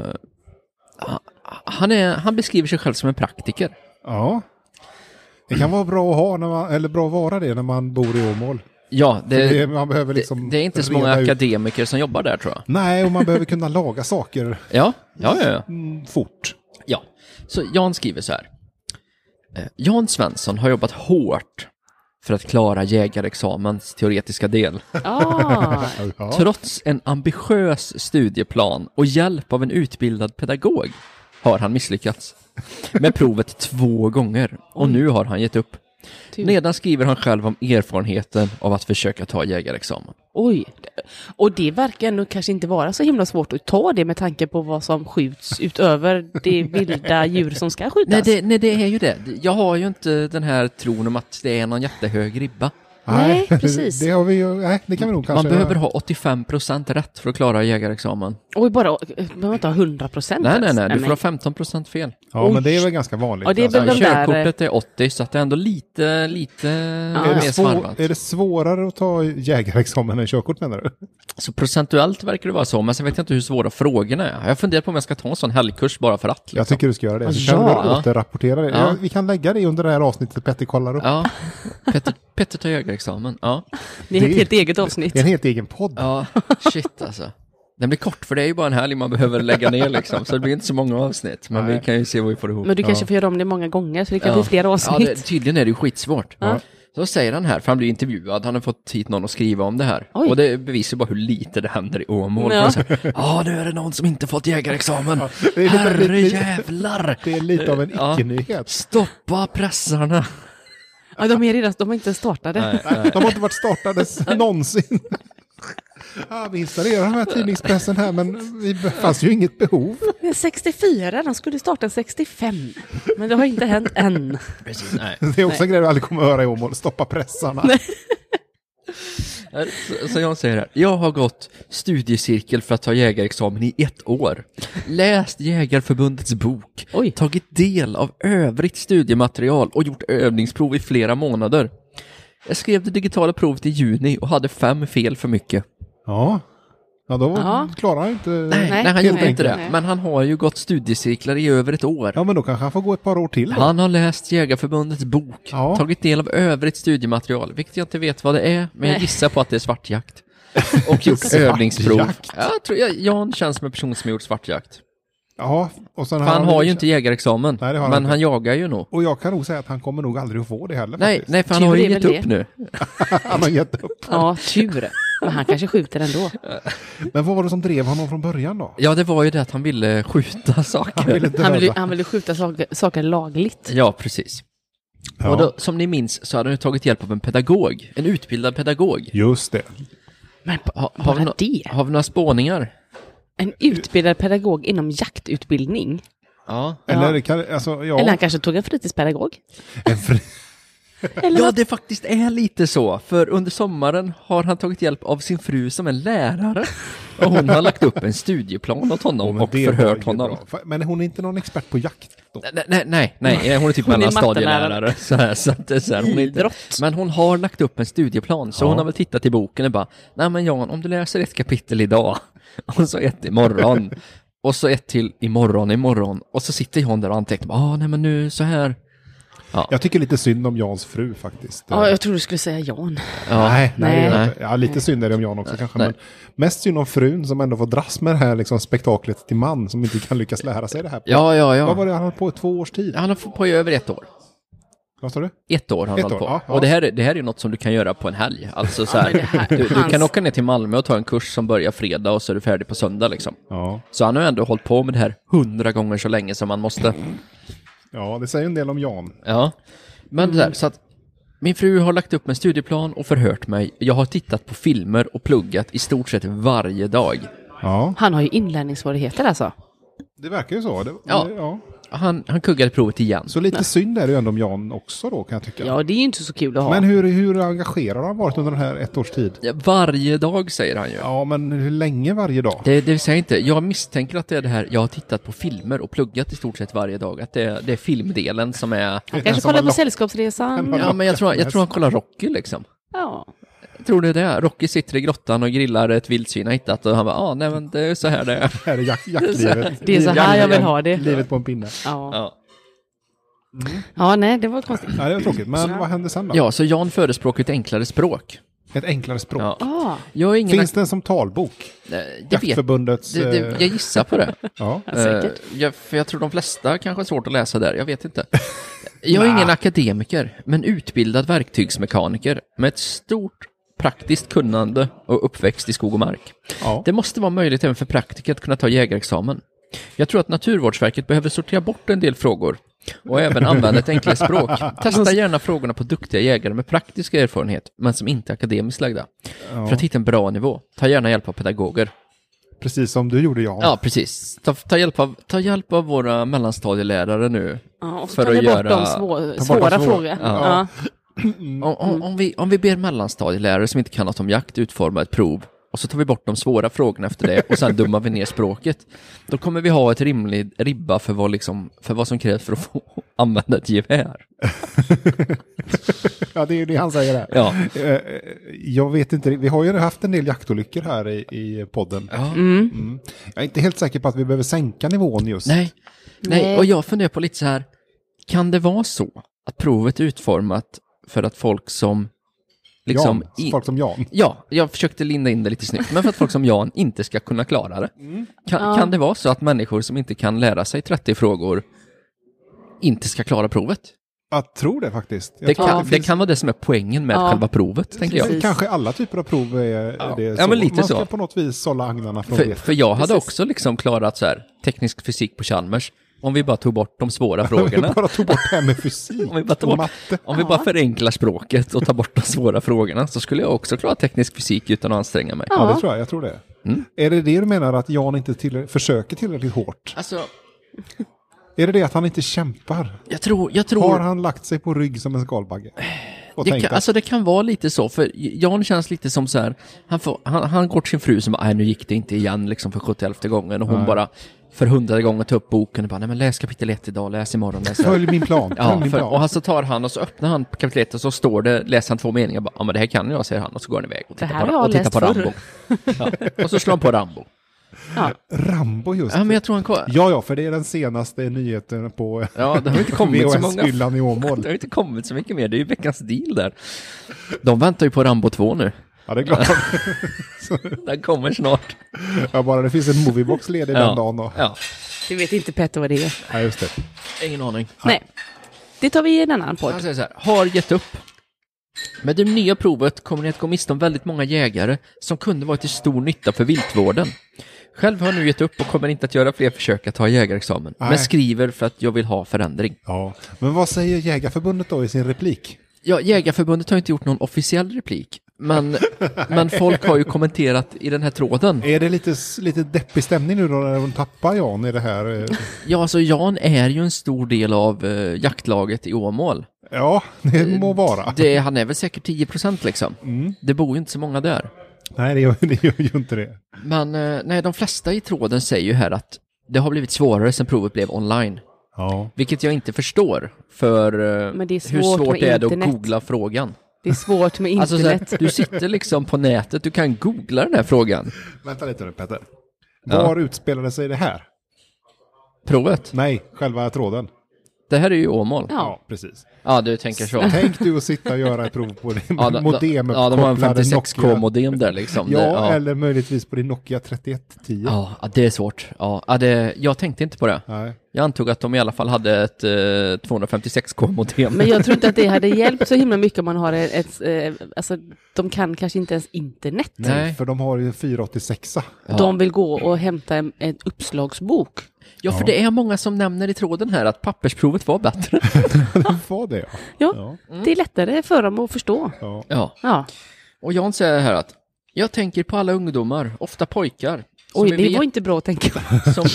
S3: han beskriver sig själv som en praktiker.
S2: Ja. Det kan vara bra att ha när man, eller bra att vara det när man bor i Åmål.
S3: Ja,
S2: Man behöver liksom
S3: det är inte så många
S2: reda ut-
S3: akademiker som jobbar där, tror jag.
S2: Nej, och man behöver kunna laga saker
S3: Ja.
S2: fort.
S3: Ja, så Jan skriver så här. Jan Svensson har jobbat hårt för att klara jägarexamens teoretiska del.
S1: Ah,
S2: Ja.
S3: Trots en ambitiös studieplan och hjälp av en utbildad pedagog har han misslyckats med provet 2 gånger och nu har han gett upp.
S1: tur.
S3: Nedan skriver han själv om erfarenheten av att försöka ta jägarexamen.
S1: Oj. Och det verkar ändå kanske inte vara så himla svårt att ta det med tanke på vad som skjuts utöver det vilda djur som ska skjutas.
S3: Nej, det är ju det. Jag har ju inte den här tron om att det är någon jättehög ribba.
S1: Nej, precis.
S2: Det har vi ju, nej, det kan vi nog kanske...
S3: Man behöver ha 85% rätt för att klara jägarexamen.
S1: Oj, bara, behöver inte ha 100%.
S3: Nej, du får ha 15% fel.
S2: Ja, men det är väl ganska vanligt.
S1: Ja, det är
S2: alltså.
S1: väl de där-
S3: Körkortet är 80, så att det är ändå lite
S2: Är
S3: mer
S2: det,
S3: svarvat.
S2: är det svårare att ta jägarexamen än körkort, menar du?
S3: Så procentuellt verkar det vara så, men sen vet jag inte hur svåra frågorna är. Jag funderar på om jag ska ta en sån helgkurs bara för att. Liksom.
S2: Jag tycker du ska göra det. Så
S1: Ja.
S2: kan du återrapportera det.
S3: Ja.
S2: Ja, vi kan lägga det under det här avsnittet. Petter kollar upp.
S3: Ja, Petter tar jägarexamen. Ja.
S1: Det är ett helt eget avsnitt.
S2: Det är en helt egen podd.
S3: Ja, shit alltså. Den blir kort för det är ju bara en helg man behöver lägga ner liksom. Så det blir inte så många avsnitt. Men vi kan ju se vad vi får ihop.
S1: Men du kanske får göra om det många gånger så det kan bli fler avsnitt.
S3: Tydligen är det ju skitsvårt.
S1: Ja.
S3: Så säger han här, för han blir intervjuad, han har fått hit någon att skriva om det här.
S1: Oj.
S3: Och det bevisar bara hur lite det händer i Åmål. Ja, nu är det någon som inte fått jägarexamen.
S2: Det är
S3: Herre jävlar!
S2: Det är lite av en icke-nyhet.
S3: Stoppa pressarna!
S1: Ja, de är redan, de har inte startade.
S2: Nej. De har inte varit startade någonsin. Vi installerar de här tidningspressen här, men det fanns ju inget behov.
S1: 64, de skulle starta 65. Men det har inte hänt än.
S3: Precis, nej.
S2: Det är också en grej du aldrig kommer att höra i Åmål. Stoppa pressarna.
S3: Så jag säger här, jag har gått studiecirkel för att ta jägarexamen i 1 år. Läst Jägarförbundets bok.
S1: Oj.
S3: Tagit del av övrigt studiematerial och gjort övningsprov i flera månader. Jag skrev det digitala provet i juni och hade 5 fel för mycket.
S2: Ja, då klarar han inte...
S3: Nej, han gjorde inte det. Men han har ju gått studiecirklar i över 1 år.
S2: Ja, men då kanske han får gå ett par år till då.
S3: Han har läst Jägarförbundets bok, tagit del av övrigt studiematerial, vilket jag inte vet vad det är, men jag gissar på att det är svartjakt. Och gjort övningsprov. Jag tror Jan känns som en person som har gjort svartjakt.
S2: Ja, och sen
S3: han har ju inte jägarexamen, men han jagar ju nog.
S2: Och jag kan nog säga att han kommer nog aldrig att få det heller.
S3: Nej, för han har ju gett upp nu.
S2: Han har gett upp.
S1: Ja, tur. Men han kanske skjuter ändå.
S2: Men vad var det som drev honom från början då?
S3: Ja, det var ju det att han ville skjuta saker.
S1: Han ville skjuta saker lagligt.
S3: Ja, precis. Ja. Och då, som ni minns så hade han ju tagit hjälp av en pedagog. En utbildad pedagog.
S2: Just det.
S1: Men
S3: har vi några spåningar?
S1: En utbildad pedagog inom jaktutbildning?
S3: Ja.
S1: Eller han kanske tog en fritidspedagog?
S3: Ja, det faktiskt är lite så. För under sommaren har han tagit hjälp av sin fru som en lärare. Och hon har lagt upp en studieplan åt honom och förhört honom.
S2: Men hon är inte någon expert på jakt då?
S3: Nej, hon är typ mellanstadielärare. Men hon har lagt upp en studieplan. Så hon har väl tittat i boken och bara, nej men Jan, om du läser 1 kapitel idag och så 1 imorgon och så 1 till imorgon och så sitter Jan där och antecknar, nej men nu så här. Ja.
S2: Jag tycker lite synd om Jans fru faktiskt.
S1: Ja, jag tror du skulle säga Jan.
S2: Ja. Nej. Ja, lite synd är det om Jan också kanske. Men mest synd om frun som ändå får dras med det här liksom, spektaklet till man som inte kan lyckas lära sig det här.
S3: Ja.
S2: Vad var det han höll på i 2 års tid?
S3: Han har på i över 1 år.
S2: Vad sa du?
S3: 1 år har han hållit på. Ja. Och det här är ju något som du kan göra på en helg. Alltså så här, du kan åka ner till Malmö och ta en kurs som börjar fredag och så är du färdig på söndag liksom.
S2: Ja.
S3: Så han har ändå hållit på med det här 100 gånger så länge som man måste.
S2: Ja, det säger en del om Jan.
S3: Ja, men så att min fru har lagt upp en studieplan och förhört mig. Jag har tittat på filmer och pluggat i stort sett varje dag.
S2: Ja.
S1: Han har ju inlärningssvårigheter alltså.
S2: Det verkar ju så.
S3: Ja. Han kuggade provet igen.
S2: Så lite synd är det ju ändå om Jan också då, kan jag tycka.
S1: Ja, det är ju inte så kul att ha.
S2: Men hur engagerad har han varit under den här 1 års tid?
S3: Ja, varje dag säger han ju.
S2: Ja, men hur länge varje dag?
S3: Det vill säga inte. Jag misstänker att det är det här. Jag har tittat på filmer och pluggat i stort sett varje dag. Att det är filmdelen som är...
S1: Han kanske kollar på Sällskapsresan.
S3: Ja, men jag tror han kollar Rocky liksom.
S1: Ja.
S3: Jag tror det är det. Rocky sitter i grottan och grillar ett vildsvin han hittat och han bara, nej men det är så här det är.
S2: Det här är jaktlivet.
S1: Det är så här jag vill ha det.
S2: Livet på en pinne.
S1: Ja. Ja, nej, det var konstigt.
S2: Ja, det var tråkigt. Men vad hände sen då?
S3: Ja, så Jan förespråkar ett enklare språk.
S2: Ett enklare språk?
S3: Ja.
S2: Finns det en som talbok? Jaktförbundets...
S3: Jag gissar på det.
S2: Ja.
S1: Säkert.
S3: För jag tror de flesta kanske har svårt att läsa där. Jag vet inte. Jag är ingen akademiker, men utbildad verktygsmekaniker med ett stort praktiskt kunnande och uppväxt i skog och mark.
S2: Ja.
S3: Det måste vara möjligt även för praktiker att kunna ta jägarexamen. Jag tror att Naturvårdsverket behöver sortera bort en del frågor och även använda ett enklare språk. Testa gärna frågorna på duktiga jägare med praktisk erfarenhet, men som inte är akademiskt lagda. Ja. För att hitta en bra nivå. Ta gärna hjälp av pedagoger.
S2: Precis som du gjorde, Jan.
S3: Ja, precis. Ta hjälp av våra mellanstadielärare nu.
S1: Ja, och så
S3: för
S1: tar
S3: att
S1: vi bort
S3: göra
S1: de svåra frågor.
S3: Ja. Om vi ber mellanstadielärare som inte kan något om jakt utforma ett prov och så tar vi bort de svåra frågorna efter det och sen dummar vi ner språket, då kommer vi ha ett rimlig ribba för vad som krävs för att få använda ett gevär.
S2: Ja, det är ju det han säger där.
S3: Ja.
S2: Jag vet inte, vi har ju haft en del jaktolyckor här i podden.
S3: Ja.
S2: Jag är inte helt säker på att vi behöver sänka nivån just.
S3: Nej, och jag funderar på lite så här, kan det vara så att provet är utformat för att folk som liksom...
S2: Folk som Jan.
S3: Ja, jag försökte linda in det lite snyggt. Men för att folk som Jan inte ska kunna klara det. Kan det vara så att människor som inte kan lära sig 30 frågor inte ska klara provet?
S2: Jag tror det faktiskt.
S3: Det kan vara det som är poängen med själva provet, tänker jag.
S2: Kanske alla typer av prov är det så.
S3: Ja, men lite
S2: man ska
S3: så.
S2: På något vis sålla agnarna från det.
S3: För jag hade också liksom klarat så här, teknisk fysik på Chalmers. Om vi bara tog bort de svåra frågorna.
S2: Om vi bara tog bort det här med fysik
S3: om vi bara förenklar språket och tar bort de svåra frågorna, så skulle jag också klara teknisk fysik utan att anstränga mig.
S2: Ja, det tror jag. Jag tror det. Är det du menar, att Jan inte försöker tillräckligt hårt?
S3: Alltså...
S2: Är det att han inte kämpar?
S3: Jag tror...
S2: Har han lagt sig på rygg som en skalbagge?
S3: Det kan vara lite så, för Jan känns lite som så här, han går till sin fru som bara, nu gick det inte igen liksom för 70:e gången, och hon bara för 100:e gången tar upp boken och bara, nej men läs kapitel 1 idag, läs imorgon.
S2: Följ min plan.
S3: Och så tar han och så öppnar han kapitel 1 och så står det, läser han 2 meningar, bara, ja men det här kan jag, säger han, och så går han iväg och tittar på Rambo. Och så slår han på Rambo.
S2: Ja. Rambo just.
S3: Ja, men jag tror
S2: han för det är den senaste nyheten på
S3: det har inte kommit så
S2: många i Åmål.
S3: Det har inte kommit så mycket mer. Det är ju veckans deal där. De väntar ju på Rambo 2 nu.
S2: Ja, det är klart.
S3: Den kommer snart.
S2: Ja, bara det finns en moviebox ledig den dagen då.
S3: Ja.
S1: Du vet inte Petter vad det är.
S2: Ja, just det.
S3: Ingen aning.
S1: Nej. Det tar vi i en annan podd.
S3: Han säger så här, har gett upp. Med det nya provet kommer ni att gå miste om väldigt många jägare som kunde vara till stor nytta för viltvården. Själv har jag nu gett upp och kommer inte att göra fler försök att ta jägarexamen. Men skriver för att jag vill ha förändring.
S2: Ja, men vad säger Jägarförbundet då i sin replik?
S3: Ja, Jägarförbundet har inte gjort någon officiell replik. Men folk har ju kommenterat i den här tråden.
S2: Är det lite deppig stämning nu då när de tappar Jan i det här?
S3: Ja, alltså Jan är ju en stor del av jaktlaget i Åmål.
S2: Ja, det må vara.
S3: Han är väl säkert 10% liksom. Det bor ju inte så många där.
S2: Nej, det gör ju inte det.
S3: Men de flesta i tråden säger ju här att det har blivit svårare sen provet blev online.
S2: Ja.
S3: Vilket jag inte förstår. För hur svårt är det att googla frågan?
S1: Det är svårt med internet.
S3: Alltså, du sitter liksom på nätet, du kan googla den här frågan.
S2: Vänta lite nu, Petter. Var utspelade sig det här?
S3: Provet?
S2: Nej, själva tråden.
S3: Det här är ju Åmål.
S2: Ja, precis.
S3: Ja, du tänker så.
S2: Tänk du att sitta och göra ett prov på din modem.
S3: Ja, de har en 56K-modem där liksom.
S2: Eller möjligtvis på din Nokia 3110.
S3: Ja, det är svårt. Ja, jag tänkte inte på det.
S2: Nej.
S3: Jag antog att de i alla fall hade ett 256K-modem.
S1: Men jag tror inte att det hade hjälpt så himla mycket om man har alltså de kan kanske inte ens internet.
S2: Nej, för de har ju 486.
S1: Ja. De vill gå och hämta en uppslagsbok.
S3: Ja, för det är många som nämner i tråden här att pappersprovet var bättre.
S2: Det var det,
S1: ja. Det är lättare för dem att förstå.
S3: Ja. Och Jan säger här att jag tänker på alla ungdomar, ofta pojkar.
S1: Oj, det var inte bra att tänka på.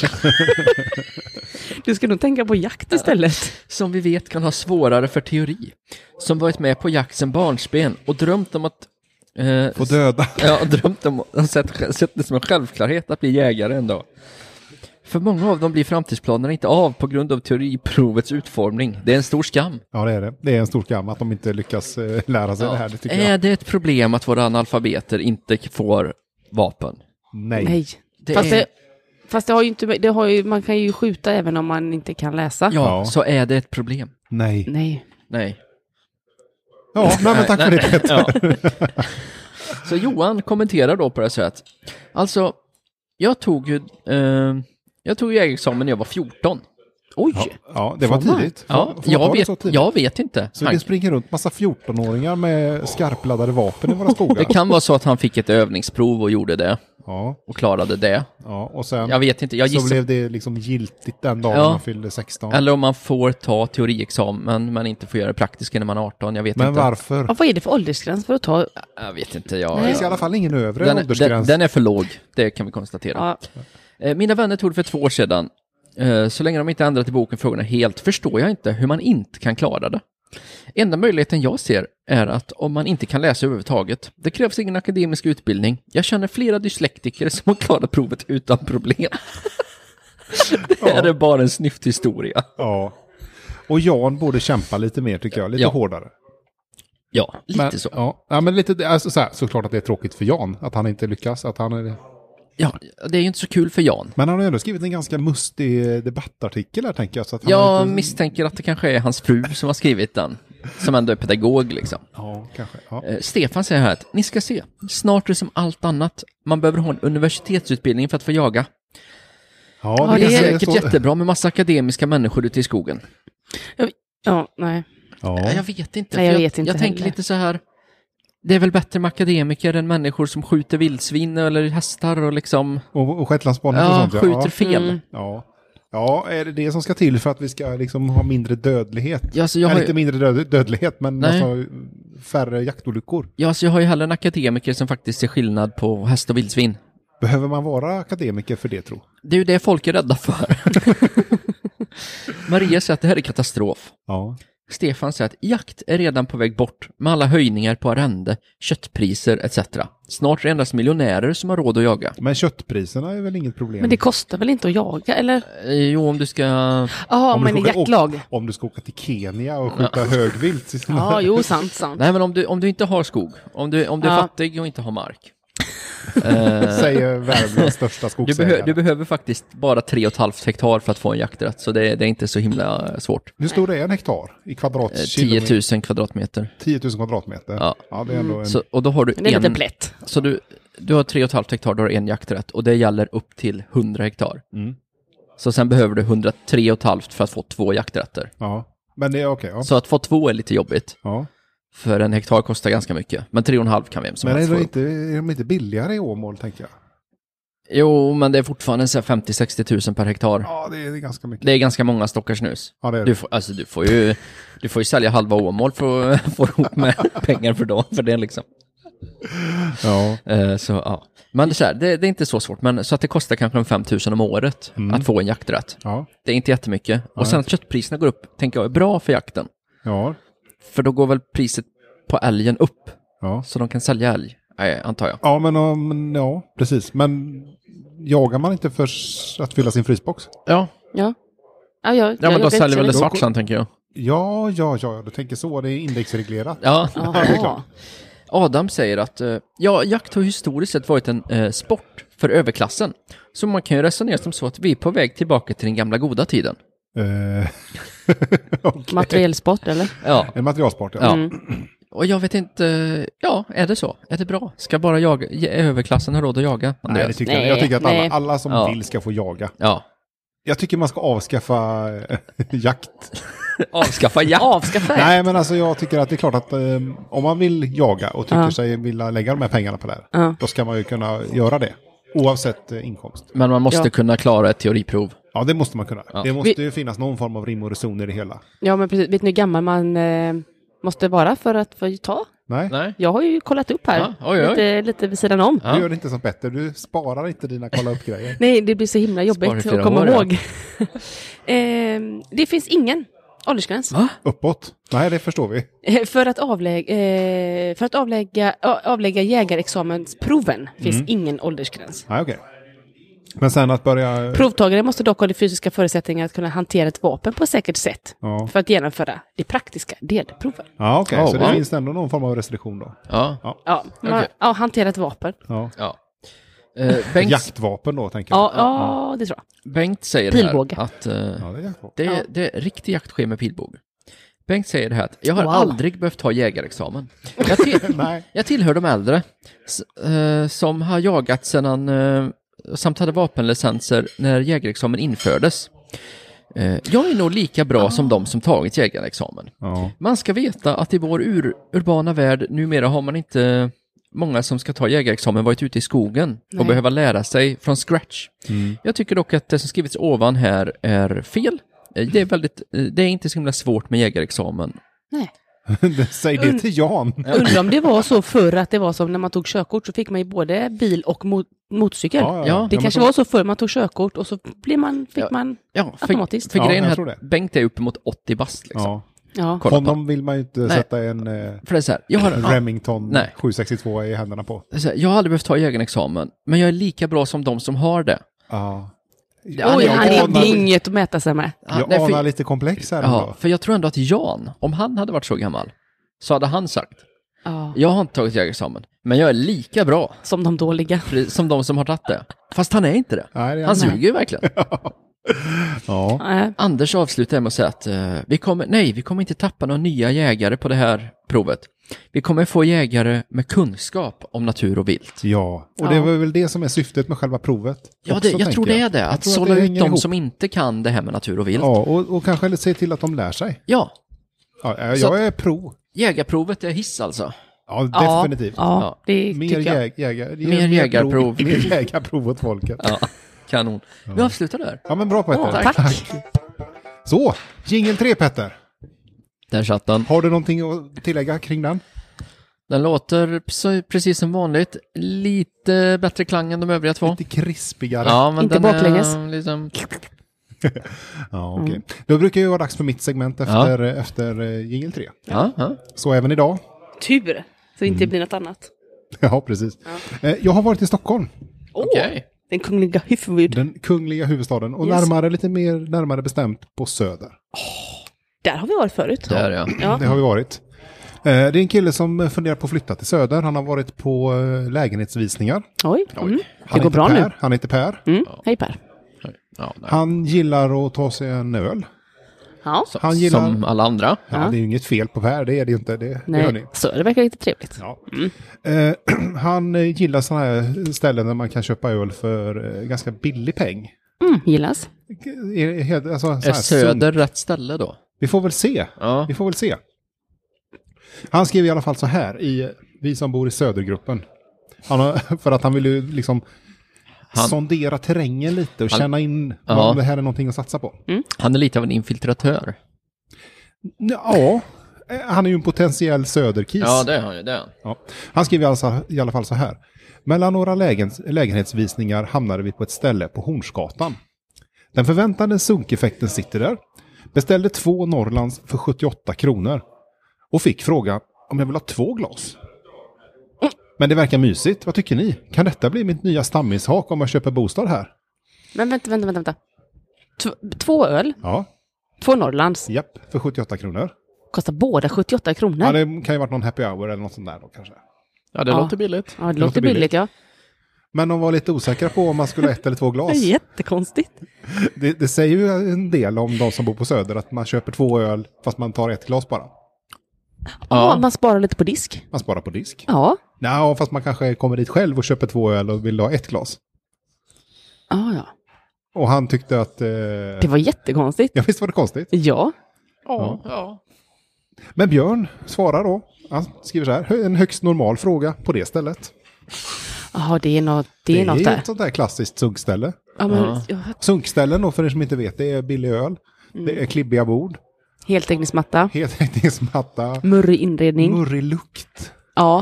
S1: Du ska nog tänka på jakt istället. Som
S3: vi vet kan ha svårare för teori. Som varit med på jakt sedan barnsben och drömt om att
S2: få döda.
S3: Ja, drömt om att sett det som en självklarhet att bli jägare en dag. För många av dem blir framtidsplanerna inte av på grund av teoriprovets utformning. Det är en stor skam.
S2: Ja, det är det. Det är en stor skam att de inte lyckas lära sig det här. Det tycker jag.
S3: Är det ett problem att våra analfabeter inte får vapen?
S2: Nej.
S1: Fast man kan ju skjuta även om man inte kan läsa.
S3: Ja, så är det ett problem.
S2: Nej.
S3: Ja,
S2: men tack för det.
S3: Ja. Så Johan kommenterar då på det sättet. Alltså, jag tog jägarexamen när jag var 14. Oj!
S2: Ja, det var tidigt.
S3: Jag vet inte.
S2: Så det springer runt massa 14-åringar med skarpladdade vapen i våra skogar.
S3: Det kan vara så att han fick ett övningsprov och gjorde det.
S2: Ja.
S3: Och klarade det.
S2: Ja, och sen
S3: jag vet inte.
S2: Så blev det liksom giltigt den dagen man fyllde 16.
S3: Eller om man får ta teoriexamen men inte får göra det praktiska när man är 18. Jag vet inte.
S2: Men varför?
S1: Ja, vad är det för åldersgräns för att ta?
S3: Jag vet inte.
S2: Det finns i alla fall ingen övre åldersgräns.
S3: Den är för låg. Det kan vi konstatera. Ja. Mina vänner tog det för 2 år sedan. Så länge de inte ändrat i boken frågorna helt förstår jag inte hur man inte kan klara det. Enda möjligheten jag ser är att om man inte kan läsa överhuvudtaget. Det krävs ingen akademisk utbildning. Jag känner flera dyslektiker som har klarat provet utan problem. Det är bara en snyfthistoria.
S2: Ja. Och Jan borde kämpa lite mer tycker jag. Lite hårdare.
S3: Ja, lite så.
S2: Ja, men lite, alltså, såklart att det är tråkigt för Jan att han inte lyckas. Att han är...
S3: Ja, det är ju inte så kul för Jan.
S2: Men han har ju ändå skrivit en ganska mustig debattartikel här, tänker jag. Så att
S3: jag misstänker att det kanske är hans fru som har skrivit den. Som ändå är pedagog, liksom.
S2: Ja. kanske. Ja.
S3: Stefan säger här att ni ska se, snart är det som allt annat. Man behöver ha en universitetsutbildning för att få jaga.
S2: Ja,
S3: det är säkert jättebra med massa akademiska människor ute i skogen.
S1: Nej.
S2: Ja.
S3: Jag vet inte.
S1: Nej, jag
S3: tänker lite så här. Det är väl bättre med akademiker än människor som skjuter vildsvin eller hästar och liksom...
S2: Och shetlandsbarnet och sånt.
S3: Skjuter fel.
S2: Ja, är det som ska till för att vi ska liksom ha mindre dödlighet?
S3: Ja, alltså
S2: inte mindre dödlighet, men alltså färre jaktolyckor.
S3: Ja, så jag har ju heller en akademiker som faktiskt ser skillnad på häst och vildsvin.
S2: Behöver man vara akademiker för det, tro?
S3: Det är ju det folk är rädda för. Maria säger att det här är katastrof.
S2: Ja.
S3: Stefan säger att jakt är redan på väg bort med alla höjningar på arrende, köttpriser etc. Snart är det endast miljonärer som har råd att jaga.
S2: Men köttpriserna är väl inget problem?
S1: Men det kostar väl inte att jaga, eller?
S3: Jo, om du ska...
S1: Ja, men i jaktlag.
S2: Om du ska åka till Kenya och skjuta högvilt.
S1: Ja, jo, sant.
S3: Nej, men om du inte har skog, om du är fattig och inte har mark.
S2: Säger Värmlands största skogsägare.
S3: Du behöver faktiskt bara 3,5 hektar för att få en jakträtt, så det är inte så himla svårt.
S2: Hur stor är en hektar i
S3: 10 000 kvadratmeter.
S2: 10 000 kvadratmeter?
S3: Ja,
S2: det är ändå en...
S3: Så, och då har du
S1: det är lite plätt.
S3: Så du har 3,5 hektar, då har du en jakträtt, och det gäller upp till 100 hektar. Så sen behöver du 103,5 för att få 2 jakträtter.
S2: Ja, men det är okej. Ja.
S3: Så att få 2 är lite jobbigt.
S2: Ja.
S3: För en hektar kostar ganska mycket. Men 3,5 kan vem som helst få.
S2: Men är de inte billigare i Åmål, tänker jag?
S3: Jo, men det är fortfarande 50-60 000 per hektar.
S2: Ja, det är ganska mycket.
S3: Det är ganska många stockar snus.
S2: Ja, det är det.
S3: Du får ju sälja halva Åmål för att få ihop med pengar för det liksom.
S2: Ja.
S3: Men det är inte så svårt. Men så att det kostar kanske 5 000 om året att få en jakträtt.
S2: Ja.
S3: Det är inte jättemycket. Och sen att köttpriserna går upp, tänker jag är bra för jakten.
S2: Ja.
S3: För då går väl priset på älgen upp.
S2: Ja.
S3: Så de kan sälja älg, antar jag.
S2: Ja, men precis. Men jagar man inte för att fylla sin frysbox?
S3: Ja.
S1: Ja,
S3: men då säljer väl det svart sen, tänker jag.
S2: Ja, du tänker så. Det är indexreglerat.
S3: Ja.
S2: Det är klart.
S3: Adam säger att jakt har historiskt sett varit en sport för överklassen. Så man kan ju resonera som så att vi är på väg tillbaka till den gamla goda tiden.
S2: Okay.
S1: Materiellsport, eller?
S3: Ja.
S2: En materialsport, ja.
S3: Och jag vet inte, är det så? Är det bra? Ska bara överklassen ha råd att jaga?
S2: Nej, det tycker jag. Jag tycker att alla som vill ska få jaga.
S3: Ja.
S2: Jag tycker man ska avskaffa jakt.
S3: Avskaffa jakt?
S2: Nej, men alltså jag tycker att det är klart att om man vill jaga och tycker sig vilja lägga de här pengarna på det här, då ska man ju kunna göra det. Oavsett inkomst.
S3: Men man måste kunna klara ett teoriprov.
S2: Ja, det måste man kunna. Ja. Det måste ju finnas någon form av rim och reson i det hela.
S1: Ja, men precis. Vet ni hur gammal man måste vara för att få ta?
S2: Nej.
S1: Jag har ju kollat upp här. Ja, lite vid sidan om.
S2: Du gör det inte som Petter. Du sparar inte dina kolla upp-grejer.
S1: Nej, det blir så himla jobbigt att komma ihåg. Det finns ingen åldersgräns.
S2: Uppåt? Nej, det förstår vi.
S1: För att avlägga jägarexamensproven finns ingen åldersgräns.
S2: Nej, okej. Men sen att börja...
S1: Provtagare måste dock ha de fysiska förutsättningarna att kunna hantera ett vapen på ett säkert sätt för att genomföra det praktiska delproven.
S2: Ja, okej. Så det finns ändå någon form av restriktion då?
S1: Hantera ett vapen.
S2: Ja.
S3: Bengt...
S2: Jaktvapen då, tänker jag.
S1: Ja, det tror jag.
S3: Bengt säger
S1: pilbåge.
S3: Här att
S2: det
S3: är riktig jakt sker med pilbåge. Bengt säger det här att jag har aldrig behövt ta jägarexamen. Jag tillhör de äldre som har jagat sedan samt hade vapenlicenser när jägarexamen infördes. Jag är nog lika bra som de som tagit jägarexamen. Man ska veta att i vår urbana värld numera har man inte många som ska ta jägarexamen varit ute i skogen och behöva lära sig från scratch. Jag tycker dock att det som skrivits ovan här är fel. Det är inte så himla svårt med jägarexamen.
S1: Nej.
S2: Säg det till Jan.
S1: Undrar om det var så förr att det var som när man tog körkort så fick man ju både bil och motorcykel. Det kanske var så förr man tog körkort och så fick man automatiskt.
S3: För grejen är att Bengt är uppemot 80 bast liksom.
S2: Honom vill man ju inte sätta en
S3: för det är så här, jag har en
S2: Remington 762 i händerna på.
S3: Jag har aldrig behövt ta jägarexamen, men jag är lika bra som de som har det.
S1: Han är inget att mäta sig med.
S2: Jag anar lite komplex här.
S3: För jag tror ändå att Jan, om han hade varit så gammal, så hade han sagt jag har inte tagit jägarexamen, men jag är lika bra
S1: som de dåliga.
S3: Som de som har tagit det. Fast han är inte det.
S2: Nej,
S3: han suger ju verkligen.
S2: Ja.
S3: Anders avslutar med att säga att vi kommer inte tappa några nya jägare på det här provet. Vi kommer få jägare med kunskap om natur och vilt.
S2: Ja, och det var väl det som är syftet med själva provet.
S3: Ja, jag tror det är det. Att sålla ut de som inte kan det här med natur och vilt.
S2: Ja, och kanske se till att de lär sig.
S3: Ja.
S2: Jag är pro.
S3: Jägarprovet är hiss alltså.
S2: Ja, definitivt.
S1: Ja, det
S2: mer
S3: jägarprov.
S2: Mer jägarprov åt folket.
S3: Ja, kanon. Vi avslutar där.
S2: Ja, men bra Petter.
S1: Tack.
S2: Så, jingle 3 Petter.
S3: Där satt den.
S2: Har du någonting att tillägga kring den?
S3: Den låter precis som vanligt. Lite bättre klang än de övriga 2.
S2: Lite krispigare.
S3: Ja, men
S1: inte baklänges.
S3: Liksom...
S2: Ja, okej. Då brukar ju vara dags för mitt segment efter jingle 3.
S3: Ja.
S2: Så även idag.
S1: Tur, så det inte blir något annat.
S2: Ja, precis. Ja. Jag har varit i Stockholm.
S3: Okej.
S1: Den kungliga huvud.
S2: Den kungliga huvudstaden. Och närmare bestämt på Söder.
S1: Där har vi varit förut.
S3: Där, ja.
S2: Det har vi varit. Det är en kille som funderar på att flytta till Söder. Han har varit på lägenhetsvisningar.
S1: Oj.
S2: Det går bra nu. Han heter Per.
S1: Hej Per.
S3: Ja,
S2: han gillar att ta sig en öl.
S1: Ja.
S2: Han gillar...
S3: Som alla andra.
S2: Ja, det är ju inget fel på Per, det är det ju inte. Det
S1: Nej,
S2: hör ni.
S1: så det verkar lite trevligt.
S2: Ja. Han gillar sådana här ställen där man kan köpa öl för ganska billig peng.
S1: Gillas.
S3: Är Söder rätt ställe då?
S2: Vi får väl se.
S3: Ja.
S2: Vi får väl se. Han skrev i alla fall så här i Vi som bor i Södergruppen. För att han vill ju liksom sondera terrängen lite och känna in om det här är någonting att satsa på.
S3: Han är lite av en infiltratör.
S2: Ja, han är ju en potentiell söderkis.
S3: Ja, det är han ju.
S2: Ja. Han skriver i alla fall så här. Mellan några lägenhetsvisningar hamnade vi på ett ställe på Hornsgatan. Den förväntade sunkeffekten sitter där. Beställde 2 Norrlands för 78 kronor. Och fick fråga om jag vill ha 2 glas. Men det verkar mysigt. Vad tycker ni? Kan detta bli mitt nya stammishak om jag köper bostad här?
S1: Men vänta. 2 öl?
S2: Ja.
S1: 2 Norrlands?
S2: Japp, för 78 kronor.
S1: Kostar båda 78 kronor?
S2: Ja, det kan ju varit någon happy hour eller något sånt där då kanske.
S3: Ja, det låter billigt.
S1: Ja, det låter billigt, ja.
S2: Men de var lite osäkra på om man skulle ha 1 eller 2 glas.
S1: Det är jättekonstigt.
S2: Det säger ju en del om de som bor på Söder att man köper 2 öl fast man tar 1 glas bara.
S1: Ja, man sparar lite på disk.
S2: Man sparar på disk.
S1: Ja.
S2: Ja, fast man kanske kommer dit själv och köper 2 öl och vill ha 1 glas.
S1: Ja.
S2: Och han tyckte att...
S1: Det var jättekonstigt.
S2: Ja, visst var det konstigt?
S1: Ja.
S3: Ja.
S2: Men Björn svarar då. Han skriver så här. En högst normal fråga på det stället.
S1: Ja, det är något där.
S2: Det är ett sånt där klassiskt sunkställe.
S1: Ja, men,
S2: Sunkställen då, för er som inte vet, det är billig öl. Det är klibbiga bord.
S1: Heltäckningsmatta.
S2: Heltäckningsmatta.
S1: Murrig inredning.
S2: Murrig lukt.
S1: Ja.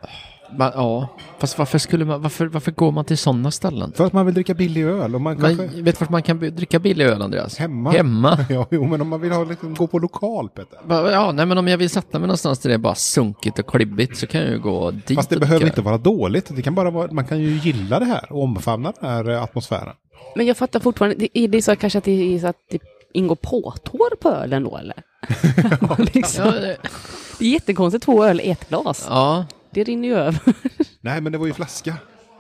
S3: Fast varför går man till sådana ställen?
S2: För att man vill dricka billig öl. Och man kanske...
S3: Vet du vart man kan dricka billig öl, Andreas?
S2: Hemma? Ja, men om man vill gå på lokal, Peter.
S3: Ja, nej, men om jag vill sätta mig någonstans där det är bara sunkigt och klibbigt så kan jag ju gå dit.
S2: Fast det behöver inte vara dåligt. Det kan bara vara, man kan ju gilla det här och omfamna den här atmosfären.
S1: Men jag fattar fortfarande, det är så kanske att det är så att det ingår påtår på ölen då, eller? Liksom. Det är jättekonstigt, 2 öl, 1 glas.
S3: Ja.
S1: Det rinner ju över.
S2: Nej, men det var ju flaska.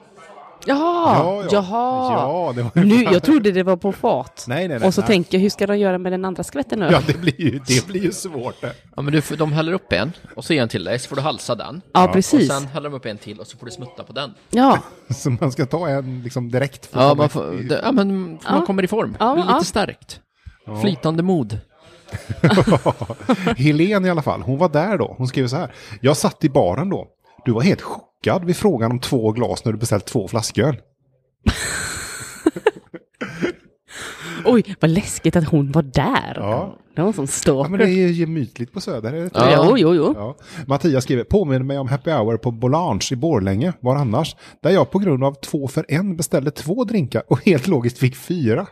S1: Jaha.
S2: Ja, det var ju
S1: nu, jag trodde det var på fat.
S2: Nej.
S1: Och så tänker jag, hur ska de göra med den andra skvätten öl?
S2: Ja, det blir ju svårt det.
S3: Ja, men de häller upp en och så ger en till dig så får du halsa den.
S1: Ja, precis.
S3: Och sen häller de upp en till och så får du smutta på den.
S1: Ja.
S2: Så man ska ta en liksom direkt.
S3: Ja, man kommer i form.
S1: Ja,
S3: blir lite stärkt. Ja. Flytande mod.
S2: Helene i alla fall, hon var där då. Hon skrev så här. Jag satt i baren då. Du var helt chockad vid frågan om 2 glas när du beställt 2 flasköl.
S1: Oj, vad läskigt att hon var där.
S2: Ja.
S1: Det var som stalker.
S2: Ja, men det är ju gemytligt på Söder. Är det
S1: Jo.
S2: Ja. Mattias skriver, påminner mig om happy hour på Bolange i Borlänge. Var annars? Där jag på grund av 2 för 1 beställde 2 drinkar och helt logiskt fick 4.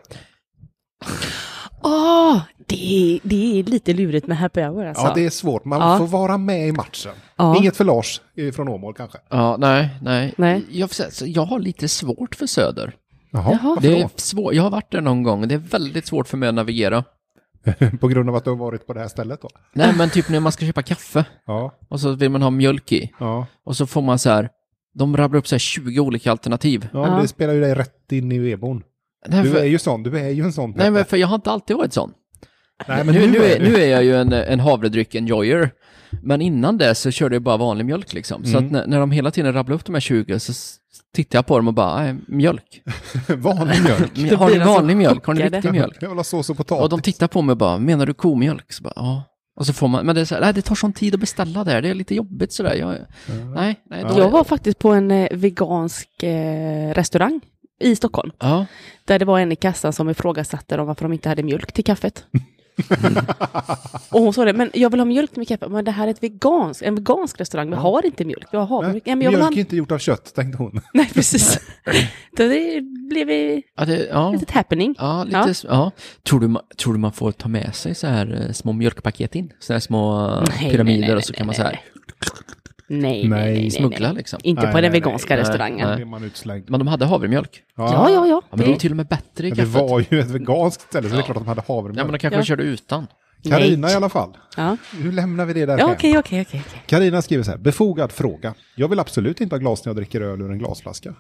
S1: Det är lite lurigt med happy hour alltså.
S2: Ja, det är svårt. Man får vara med i matchen. Inget för Lars från Åmål kanske.
S3: Ja, nej. Jag har lite svårt för Söder.
S2: Jaha.
S3: Det är svårt. Jag har varit där någon gång. Det är väldigt svårt för mig att navigera.
S2: På grund av att du har varit på det här stället då?
S3: Nej, men typ när man ska köpa kaffe.
S2: Ja.
S3: Och så vill man ha mjölk i.
S2: Ja.
S3: Och så får man så här. De rabblar upp så här 20 olika alternativ.
S2: Ja, det spelar ju dig rätt in i vedbon. Du är ju sån, du är ju en sån.
S3: Nej, men för jag har inte alltid varit sån.
S2: Nej, men
S3: nu är jag ju en havredryck-enjoyer. Men innan det så körde jag bara vanlig mjölk liksom. Så att när de hela tiden rabblade upp de här 20 så tittar jag på dem och bara, mjölk.
S2: Vanlig mjölk.
S3: Har ni vanlig mjölk? Har ni riktig mjölk?
S2: Jag vill ha sås och potatis.
S3: Och de tittar på mig och bara, menar du komjölk? Så bara, ja. Och så får man, men det är så här, nej, det tar sån tid att beställa där. Det är lite jobbigt sådär. Nej.
S1: Jag var faktiskt på en vegansk restaurang i Stockholm.
S3: Ja.
S1: Där det var en i kassan som ifrågasatte dem varför de inte hade mjölk till kaffet. Och hon sa det, men jag vill ha mjölk till mitt kaffe. Men det här är en vegansk restaurang. Vi har inte mjölk. Jag har mjölk. Men jag
S2: mjölk är inte gjort av kött, tänkte hon.
S1: Nej, precis. Det blev lite happening.
S3: Ja, ja. Tror du man får ta med sig så här små mjölkpaket in? Så här små pyramider och så kan man så här...
S1: Nej.
S3: Smuggla liksom.
S1: Inte på den veganska restaurangen.
S2: Nej.
S3: Men de hade havremjölk.
S1: Ja.
S3: Men det var till och med bättre i kaffet.
S2: Det var ju ett veganskt ställe så det är klart att de hade havremjölk.
S3: Ja, men de kanske körde utan.
S2: Carina i alla fall.
S1: Ja.
S2: Nu lämnar vi det där.
S1: Ja, okej.
S2: Carina skriver så här, befogad fråga. Jag vill absolut inte ha glas när jag dricker öl ur en glasflaska.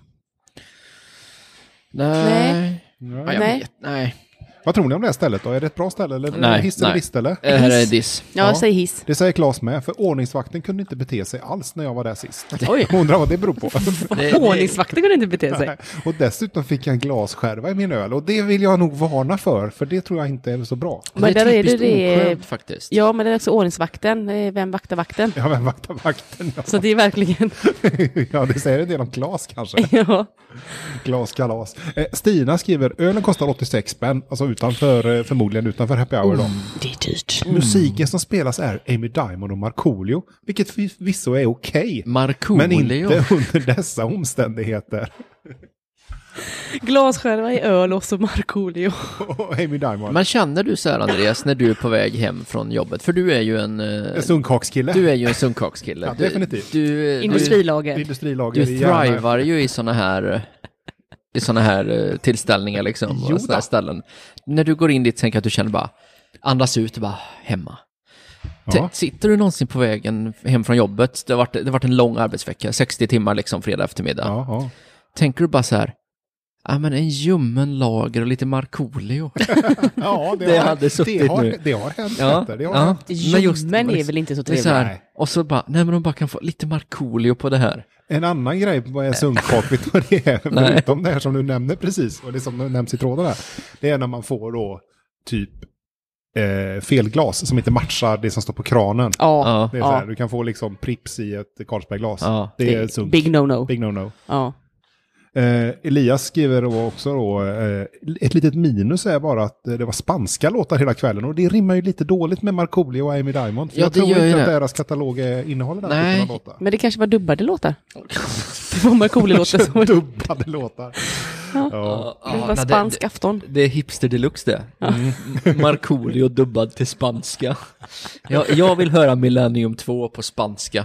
S3: Nej.
S2: Vad tror ni om det här stället då? Är det ett bra ställe eller hiss eller diss eller?
S3: Det här är diss.
S1: Ja, säg hiss.
S2: Det säger Claes med, för ordningsvakten kunde inte bete sig alls när jag var där sist.
S1: Oj.
S2: Undrar vad det beror på.
S1: Ordningsvakten kunde inte bete sig.
S2: Och dessutom fick jag en glasskärva i min öl och det vill jag nog varna för det tror jag inte är så bra.
S1: Men
S3: det är typiskt
S1: det
S3: oskönt faktiskt.
S1: Ja, men det är också ordningsvakten. Vem vaktar vakten?
S2: Ja, vem vaktar vakten? Ja.
S1: Så det är verkligen...
S2: Ja, det säger en del om Claes kanske.
S1: Ja.
S2: Glaskalas. Stina skriver, ölen kostar 86 spänn, alltså förmodligen utanför happy hour då.
S1: Det är dyrt.
S2: Musiken som spelas är Amy Diamond och Markoolio, vilket förvisso är okej. Men inte under dessa omständigheter.
S1: Glasskärva i öl och så Markoolio.
S2: Och Amy Diamond.
S3: Men känner du så här, Andreas, när du är på väg hem från jobbet? För du är ju en
S2: sunkakskille.
S3: Du är ju en sunkakskille.
S2: Ja, definitivt.
S1: Industrilager.
S2: Du
S3: thrivar ju i såna här tillställningar liksom. Och såna här ställen. När du går in dit tänker jag att du känner bara andas ut och bara hemma. Ja. Sitter du någonsin på vägen hem från jobbet? Det har varit en lång arbetsvecka. 60 timmar liksom fredag eftermiddag.
S2: Ja.
S3: Tänker du bara så här, men en ljummen lager och lite Markoolio.
S2: Ja, det har hänt.
S3: Ja.
S2: Det har hänt.
S1: Ljummen är väl inte så trevligt.
S3: Och så bara, nej men de bara kan få lite Markoolio på det här.
S2: En annan grej på en sunkak, vet du vad det är? Förutom det här som du nämnde precis, och det som nämns i tråden här. Det är när man får då typ fel glas som inte matchar det som står på kranen.
S1: Ja.
S2: Det är så här, du kan få liksom Prips i ett Carlsbergglas.
S3: Ja.
S2: Det är sunk.
S1: Big no-no.
S2: Big no-no.
S1: Ja.
S2: Elias skriver då också ett litet minus är bara att det var spanska låtar hela kvällen och det rimmar ju lite dåligt med Markoolio och Amy Diamond. För jag tror inte att deras katalog innehåller den typen av låtar.
S1: Men det kanske var dubbade låtar. Det var Markoolio-låtar som
S2: dubbade låtar.
S1: Ja. Det var spansk afton.
S3: Det är hipster deluxe det. Markoolio dubbad till spanska. Jag vill höra Millennium 2 på spanska.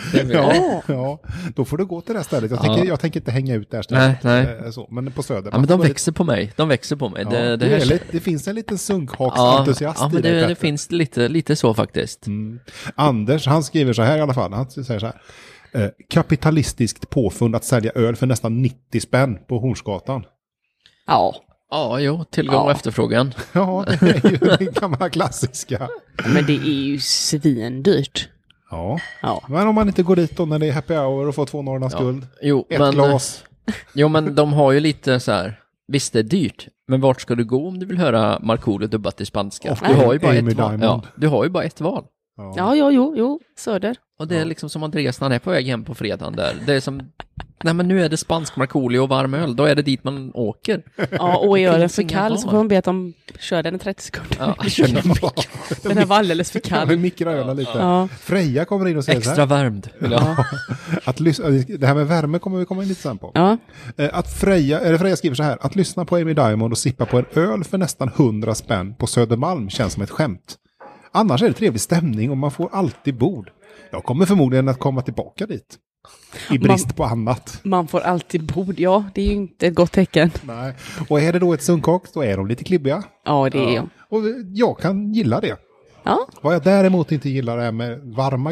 S2: Ja, då får du gå till det här stället. Jag tänker inte hänga ut där stället.
S3: Nej.
S2: Så, men på Söder.
S3: Ja, men de växer på mig.
S2: Ja, det finns en liten sunkhakensentusiast i det.
S3: Ja, det finns lite så faktiskt.
S2: Anders, han skriver så här i alla fall. Han säger så här. Kapitalistiskt påfund att sälja öl för nästan 90 spänn på Hornsgatan.
S1: Ja.
S3: Ja, jo, tillgång och efterfrågan.
S2: Ja, det är ju den gamla klassiska.
S1: Men det är ju svindyrt.
S2: Ja, men om man inte går dit då när det är happy hour och får 2 Norrlands guld. Ett glas.
S3: Jo, men de har ju lite så här, visst det är dyrt, men vart ska du gå om du vill höra Markoolio dubbat till spanska? Du har ju bara ett val. Ja, du har ju bara ett val.
S1: Ja, jo, Söder.
S3: Och det är liksom som Andreas när han är på väg hem på fredagen där. Det är som, nej men nu är det spansk Markoolio och varm öl, då är det dit man åker.
S1: Ja, och är ölen för kall så får man be att de kör den i 30 sekunder.
S3: Ja,
S1: den här var alldeles för kall.
S2: Ja, mikra ölen lite. Ja. Freja kommer in och säger
S3: extra
S2: så här.
S3: Värmd.
S2: Ja. Det här med värme kommer vi komma in lite sen på.
S1: Ja.
S2: Att Freja skriver så här. Att lyssna på Amy Diamond och sippa på en öl för nästan 100 spänn på Södermalm känns som ett skämt. Annars är det trevlig stämning och man får alltid bord. Jag kommer förmodligen att komma tillbaka dit. I brist på annat.
S1: Man får alltid bord, ja. Det är ju inte ett gott tecken.
S2: Nej. Och är det då ett sunkak, då är de lite klibbiga.
S1: Ja, det är jag.
S2: Och jag kan gilla det.
S1: Ja.
S2: Vad jag däremot inte gillar är med varma grejer.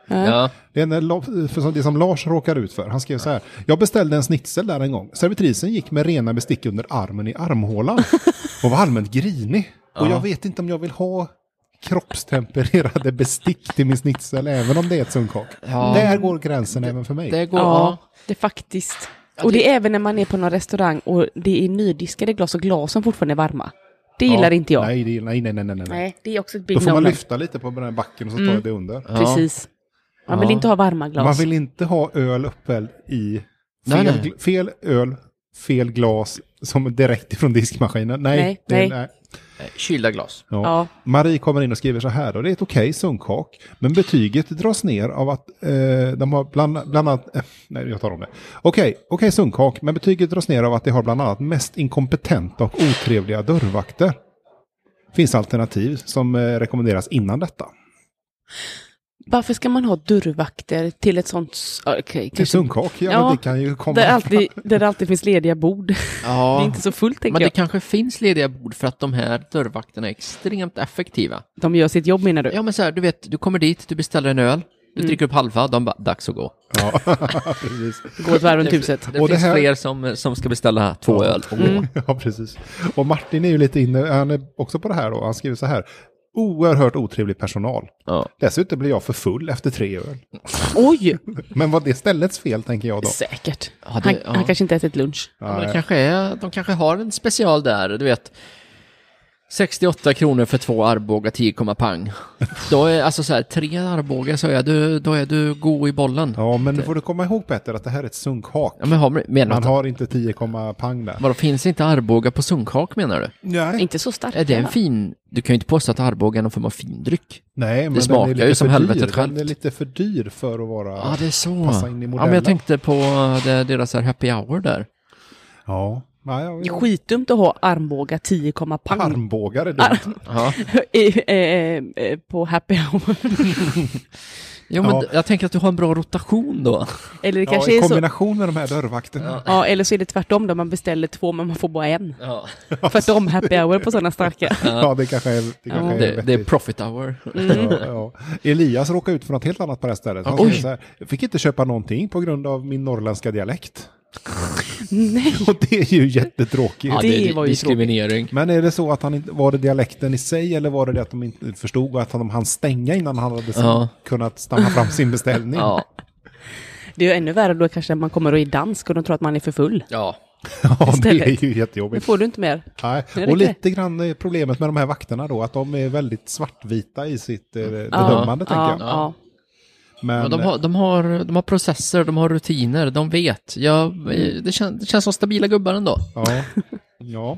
S3: Ja.
S2: Det är det som Lars råkar ut för. Han skrev så här: jag beställde en schnitzel där en gång. Servitrisen gick med rena bestick under armen i armhålan och var allmänt grinig. Och jag vet inte om jag vill ha kroppstempererade bestick till min schnitzel, även om det är ett sunkak. Ja. Där går gränsen även för mig.
S1: Det går, det är faktiskt. Och det är även när man är på någon restaurang och det är nydiskade glas och glasen fortfarande är varma. Det gillar inte jag.
S2: Nej,
S1: det är också ett big
S2: då får man lyfta lite på den här backen och så tar det under.
S1: Ja. Precis. Man vill inte ha varma glas.
S2: Man vill inte ha öl uppväld i fel öl, fel glas som direkt ifrån diskmaskinen. Nej.
S3: Kylda glas.
S2: Ja. Marie kommer in och skriver så här: och det är ett okej sunkak, men betyget dras ner av att de har bland annat nej, jag tar om det. Okej sunkak, men betyget dras ner av att det har bland annat mest inkompetenta och otrevliga dörrvakter. Finns alternativ som rekommenderas innan detta.
S1: Varför ska man ha dörrvakter till ett sånt...
S2: till sunkak? Men det kan ju komma...
S1: Där det alltid finns lediga bord. Ja. Det är inte så fullt, tänker jag.
S3: Men det kanske finns lediga bord för att de här dörrvakterna är extremt effektiva.
S1: De gör sitt jobb, menar du?
S3: Ja, men så här, du vet, du kommer dit, du beställer en öl, du dricker upp halva, de bara, dags att gå.
S2: Ja, precis.
S1: Gå ett varv runt huset.
S3: Det finns fler som ska beställa 2 öl.
S2: Ja, precis. Och Martin är ju lite inne, han är också på det här då. Han skriver så här: oerhört otrevlig personal. Ja. Dessutom blir jag för full efter 3 öl.
S1: Oj!
S2: Men vad det ställets fel, tänker jag då?
S1: Säkert. Han kanske inte ätit lunch.
S3: Ja, de kanske har en special där, du vet. 68 kronor för 2 Arboga 10 pang. Då är alltså så här 3 Arboga, så då är du god i bollen.
S2: Ja, men får du komma ihåg, Petter, att det här är ett sunkhak.
S3: Ja, men
S2: man har inte 10 pang där.
S3: Vadå, finns inte Arboga på sunkhak, menar du?
S1: Nej. Inte så starkt.
S3: Är det en fin... Du kan ju inte påstå att Arboga är någon form av findryck.
S2: Nej, men
S3: det smakar ju som helvetet själv.
S2: Den är lite för dyr för att vara...
S3: Ja, det är så.
S2: Passa in i modellen.
S3: Ja, men jag tänkte på deras här happy hour där.
S2: Ja.
S1: Det är skitdumt att ha armbågar 10 pang.
S2: Armbågar är dumt.
S1: På happy hour.
S3: Jo, men jag tänker att du har en bra rotation då.
S1: Eller det kanske
S2: i
S1: är
S2: kombination med de här dörrvakterna.
S1: Ja, eller så är det tvärtom då man beställer 2 men man får bara en. Ja. För att de happy hour på sådana starka.
S2: Ja, det kanske är
S3: det är profit hour.
S2: Ja. Elias råkade ut för något helt annat på det här stället. Han säger så här: jag fick inte köpa någonting på grund av min norrländska dialekt.
S1: Nej.
S2: Och det är ju jättetråkigt.
S3: Ja, det var ju diskriminering.
S2: Tråkigt. Men är det så att var det dialekten i sig, eller var det att de inte förstod att de hann stänga innan han hade kunnat stanna fram sin beställning? Ja.
S1: Det är ju ännu värre då kanske man kommer och är dansk och de tror att man är för full.
S3: Ja.
S2: Ja, det är ju jättejobbigt.
S1: Det får du inte mer.
S2: Nej. Och lite grann är problemet med de här vakterna då, att de är väldigt svartvita i sitt bedömande, tänker jag.
S3: Ja. Men de har processer, de har rutiner, de vet. Det känns som stabila gubbar ändå.
S2: Ja.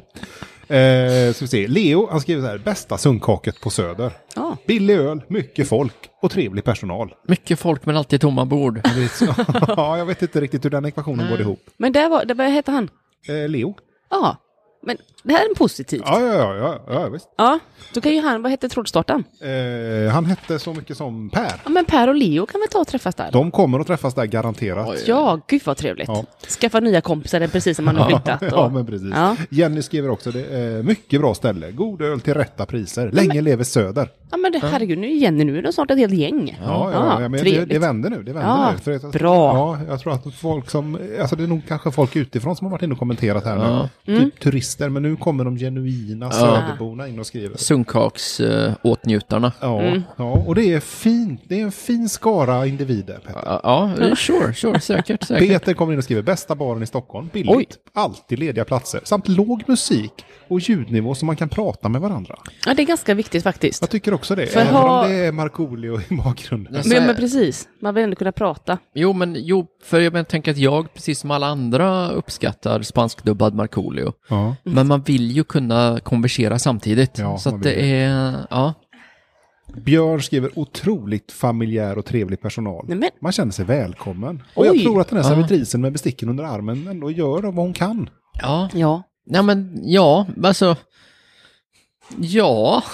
S2: Så vi ser. Leo, han skriver så här: bästa sunkhaket på Söder. Billig öl, mycket folk och trevlig personal.
S3: Mycket folk men alltid tomma bord.
S2: Ja, jag vet inte riktigt hur den ekvationen går ihop.
S1: Men vad heter han?
S2: Leo.
S1: Ja. Men det här är en positivt.
S2: Ja, visst.
S1: Ja, då kan ju han, vad hette trådstarten?
S2: Han hette så mycket som Per.
S1: Ja, men Per och Leo kan väl ta och träffas där?
S2: De kommer att träffas där, garanterat.
S1: Ja, gud vad trevligt. Ja. Skaffa nya kompisar, precis som man har flyttat.
S2: Ja, men precis. Ja. Jenny skriver också, det är mycket bra ställe. God öl till rätta priser. Länge lever Söder. Ja,
S1: men herregud, nu är Jenny, nu är det snart ett helt gäng.
S2: Ja, men det vänder nu. Nu.
S1: Bra.
S2: Ja, jag tror att folk som, alltså det är nog kanske folk utifrån som har varit inne och kommenterat här nu. Typ turister, men nu kommer de genuina söderborna in och skriver.
S3: Sunkaks åtnjutarna.
S2: Ja, och det är fint. Det är en fin skara individer, Peter.
S3: Ja, sure, säkert.
S2: Peter kommer in och skriver: bästa baren i Stockholm, billigt, alltid lediga platser, samt låg musik och ljudnivå så man kan prata med varandra.
S1: Ja, det är ganska viktigt faktiskt.
S2: Jag tycker också det, även om det är Markoolio i bakgrunden.
S1: Men precis, man vill ändå kunna prata.
S3: För jag tänker att jag, precis som alla andra, uppskattar spanskdubbad Markoolio. Ja. Men man vill ju kunna konversera samtidigt. Ja, så att det är... Ja.
S2: Björn skriver: otroligt familjär och trevlig personal. Man känner sig välkommen. Och jag tror att den här servitrisen med besticken under armen ändå gör vad hon kan.
S3: Ja. Nej, men alltså... Ja.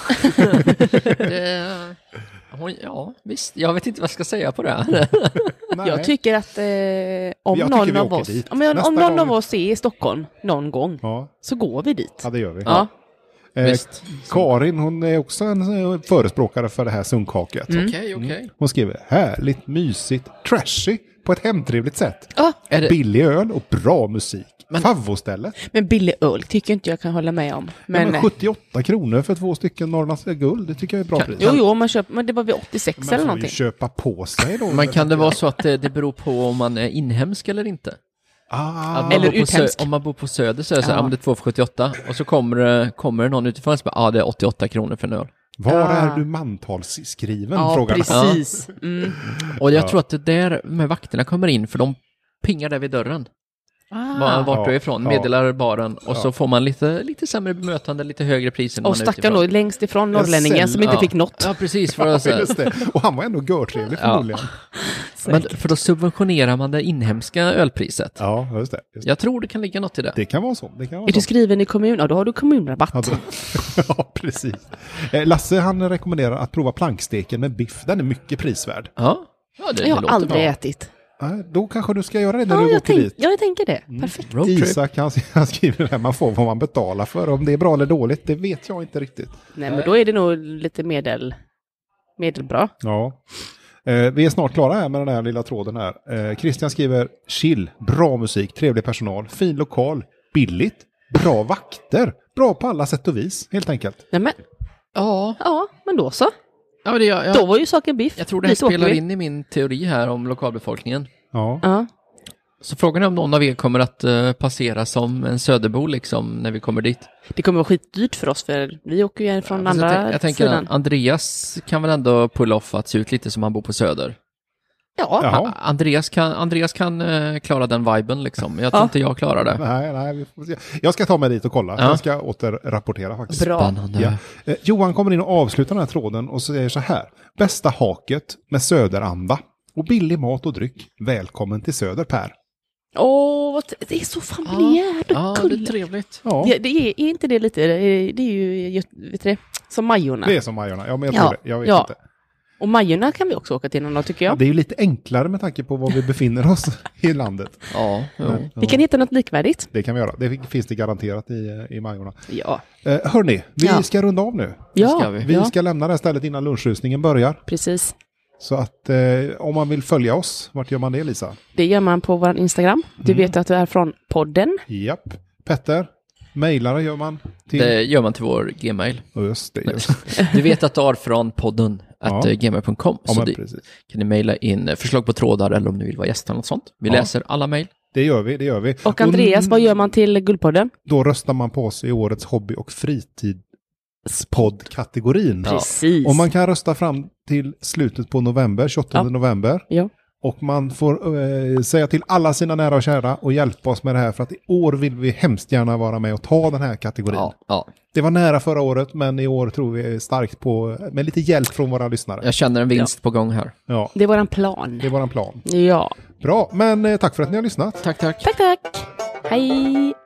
S3: Visst. Jag vet inte vad jag ska säga på det här.
S1: Jag tycker att om någon av oss är i Stockholm någon gång så går vi dit.
S2: Ja, det gör vi.
S1: Ja.
S2: Karin, hon är också en förespråkare för det här sunkhaket.
S3: Okej.
S2: Hon skriver, härligt, mysigt, trashy på ett hemtrevligt sätt.
S1: Är
S2: det... Billig öl och bra musik. Favvostället.
S1: Men billig öl tycker inte jag kan hålla med om.
S2: Men 78 kronor för 2 stycken Norrlands guld, det tycker jag är bra pris.
S1: Jo, man köper, men det var vid 86 eller någonting.
S2: Man får ju köpa på sig då.
S3: Men kan det vara så att det beror på om man är inhemsk eller inte?
S1: Eller uthemsk.
S3: Om man bor på Söder så är det så här, det är 2,78 och så kommer det någon utifrån och säger, det är 88 kronor för en öl.
S2: Var är du mantalsskriven? Frågar
S1: precis.
S3: Och jag tror att det där med vakterna kommer in, för de pingar där vid dörren. Vart du är ifrån, meddelar baren och så får man lite sämre bemötande, lite högre priser.
S1: Och stackar nog längst ifrån norrlänningen som inte fick något.
S3: Ja, precis. För att
S2: just det. Och han var ändå görtrevlig förmodligen.
S3: Men för då subventionerar man det inhemska ölpriset.
S2: Ja, just det.
S3: Jag tror det kan ligga något i det.
S2: Det kan vara så.
S1: Är du skriven i kommun? Ja, då har du kommunrabatt.
S2: Ja, precis. Lasse, han rekommenderar att prova planksteken med biff. Den är mycket prisvärd.
S3: Ja, det
S1: jag har aldrig ätit.
S2: Då kanske du ska göra det när du åker dit.
S1: Jag tänker det. Perfekt.
S2: Isak, han skriver här, man får vad man betalar för. Om det är bra eller dåligt, det vet jag inte riktigt.
S1: Nej, men då är det nog lite medelbra.
S2: Ja. Vi är snart klara här med den här lilla tråden här. Christian skriver, chill, bra musik, trevlig personal, fin lokal, billigt, bra vakter. Bra på alla sätt och vis, helt enkelt.
S1: Nej, men. Ja, men då så.
S3: Ja,
S1: då var ju saken biff.
S3: Jag tror det här spelar in i min teori här om lokalbefolkningen.
S2: Ja.
S3: Så frågan är om någon av er kommer att passera som en söderbo liksom när vi kommer dit.
S1: Det kommer vara skitdyrt för oss, för vi åker ju från andra sidan.
S3: Jag tänker att Andreas kan väl ändå pull off att se ut lite som han bor på söder.
S1: Ja.
S3: Andreas kan klara den viben liksom. Jag tror inte jag klarar det.
S2: Nej, vi får se. Jag ska ta mig dit och kolla. Jag ska återrapportera faktiskt.
S1: Bra.
S3: Spännande.
S2: Ja. Johan kommer in och avslutar den här tråden och säger så här. Bästa haket med söderanda och billig mat och dryck. Välkommen till Söder, Per.
S1: Det är så familjärt och
S3: det är trevligt.
S1: Ja. Det är inte det lite, det är ju vet du, som Majorna.
S2: Det är som Majorna, ja, men jag tror det. Jag vet inte.
S1: Och Majorna kan vi också åka till någon, tycker jag.
S2: Ja, det är ju lite enklare med tanke på var vi befinner oss i landet.
S3: Ja.
S1: Vi kan hitta något likvärdigt.
S2: Det kan vi göra. Det finns det garanterat i Majorna.
S1: Ja.
S2: Hörni, vi ska runda av nu.
S1: Ja.
S2: Vi ska lämna det här stället innan lunchrusningen börjar.
S1: Precis.
S2: Så att om man vill följa oss, vart gör man det, Lisa?
S1: Det gör man på vår Instagram. Du vet att du är från podden.
S2: Japp. Petter, mejlare gör man till...
S3: Det gör man till vår Gmail.
S2: Just det.
S3: Du vet att du har från podden gmail.com. Så
S2: precis.
S3: Kan ni mejla in förslag på trådar eller om ni vill vara gäst eller något sånt. Vi läser alla mejl.
S2: Det gör vi.
S1: Och Andreas, vad gör man till Guldpodden?
S2: Då röstar man på oss i årets hobby- och fritidspodd-kategorin.
S1: Precis.
S2: Och man kan rösta fram till slutet på november, 28 november.
S1: Ja.
S2: Och man får säga till alla sina nära och kära och hjälpa oss med det här. För att i år vill vi hemskt gärna vara med och ta den här kategorin.
S3: Ja.
S2: Det var nära förra året, men i år tror vi starkt på, med lite hjälp från våra lyssnare.
S3: Jag känner en vinst på gång här.
S2: Ja.
S1: Det är våran plan.
S2: Det är våran plan.
S1: Ja.
S2: Bra, men tack för att ni har lyssnat.
S3: Tack.
S1: Tack. Hej!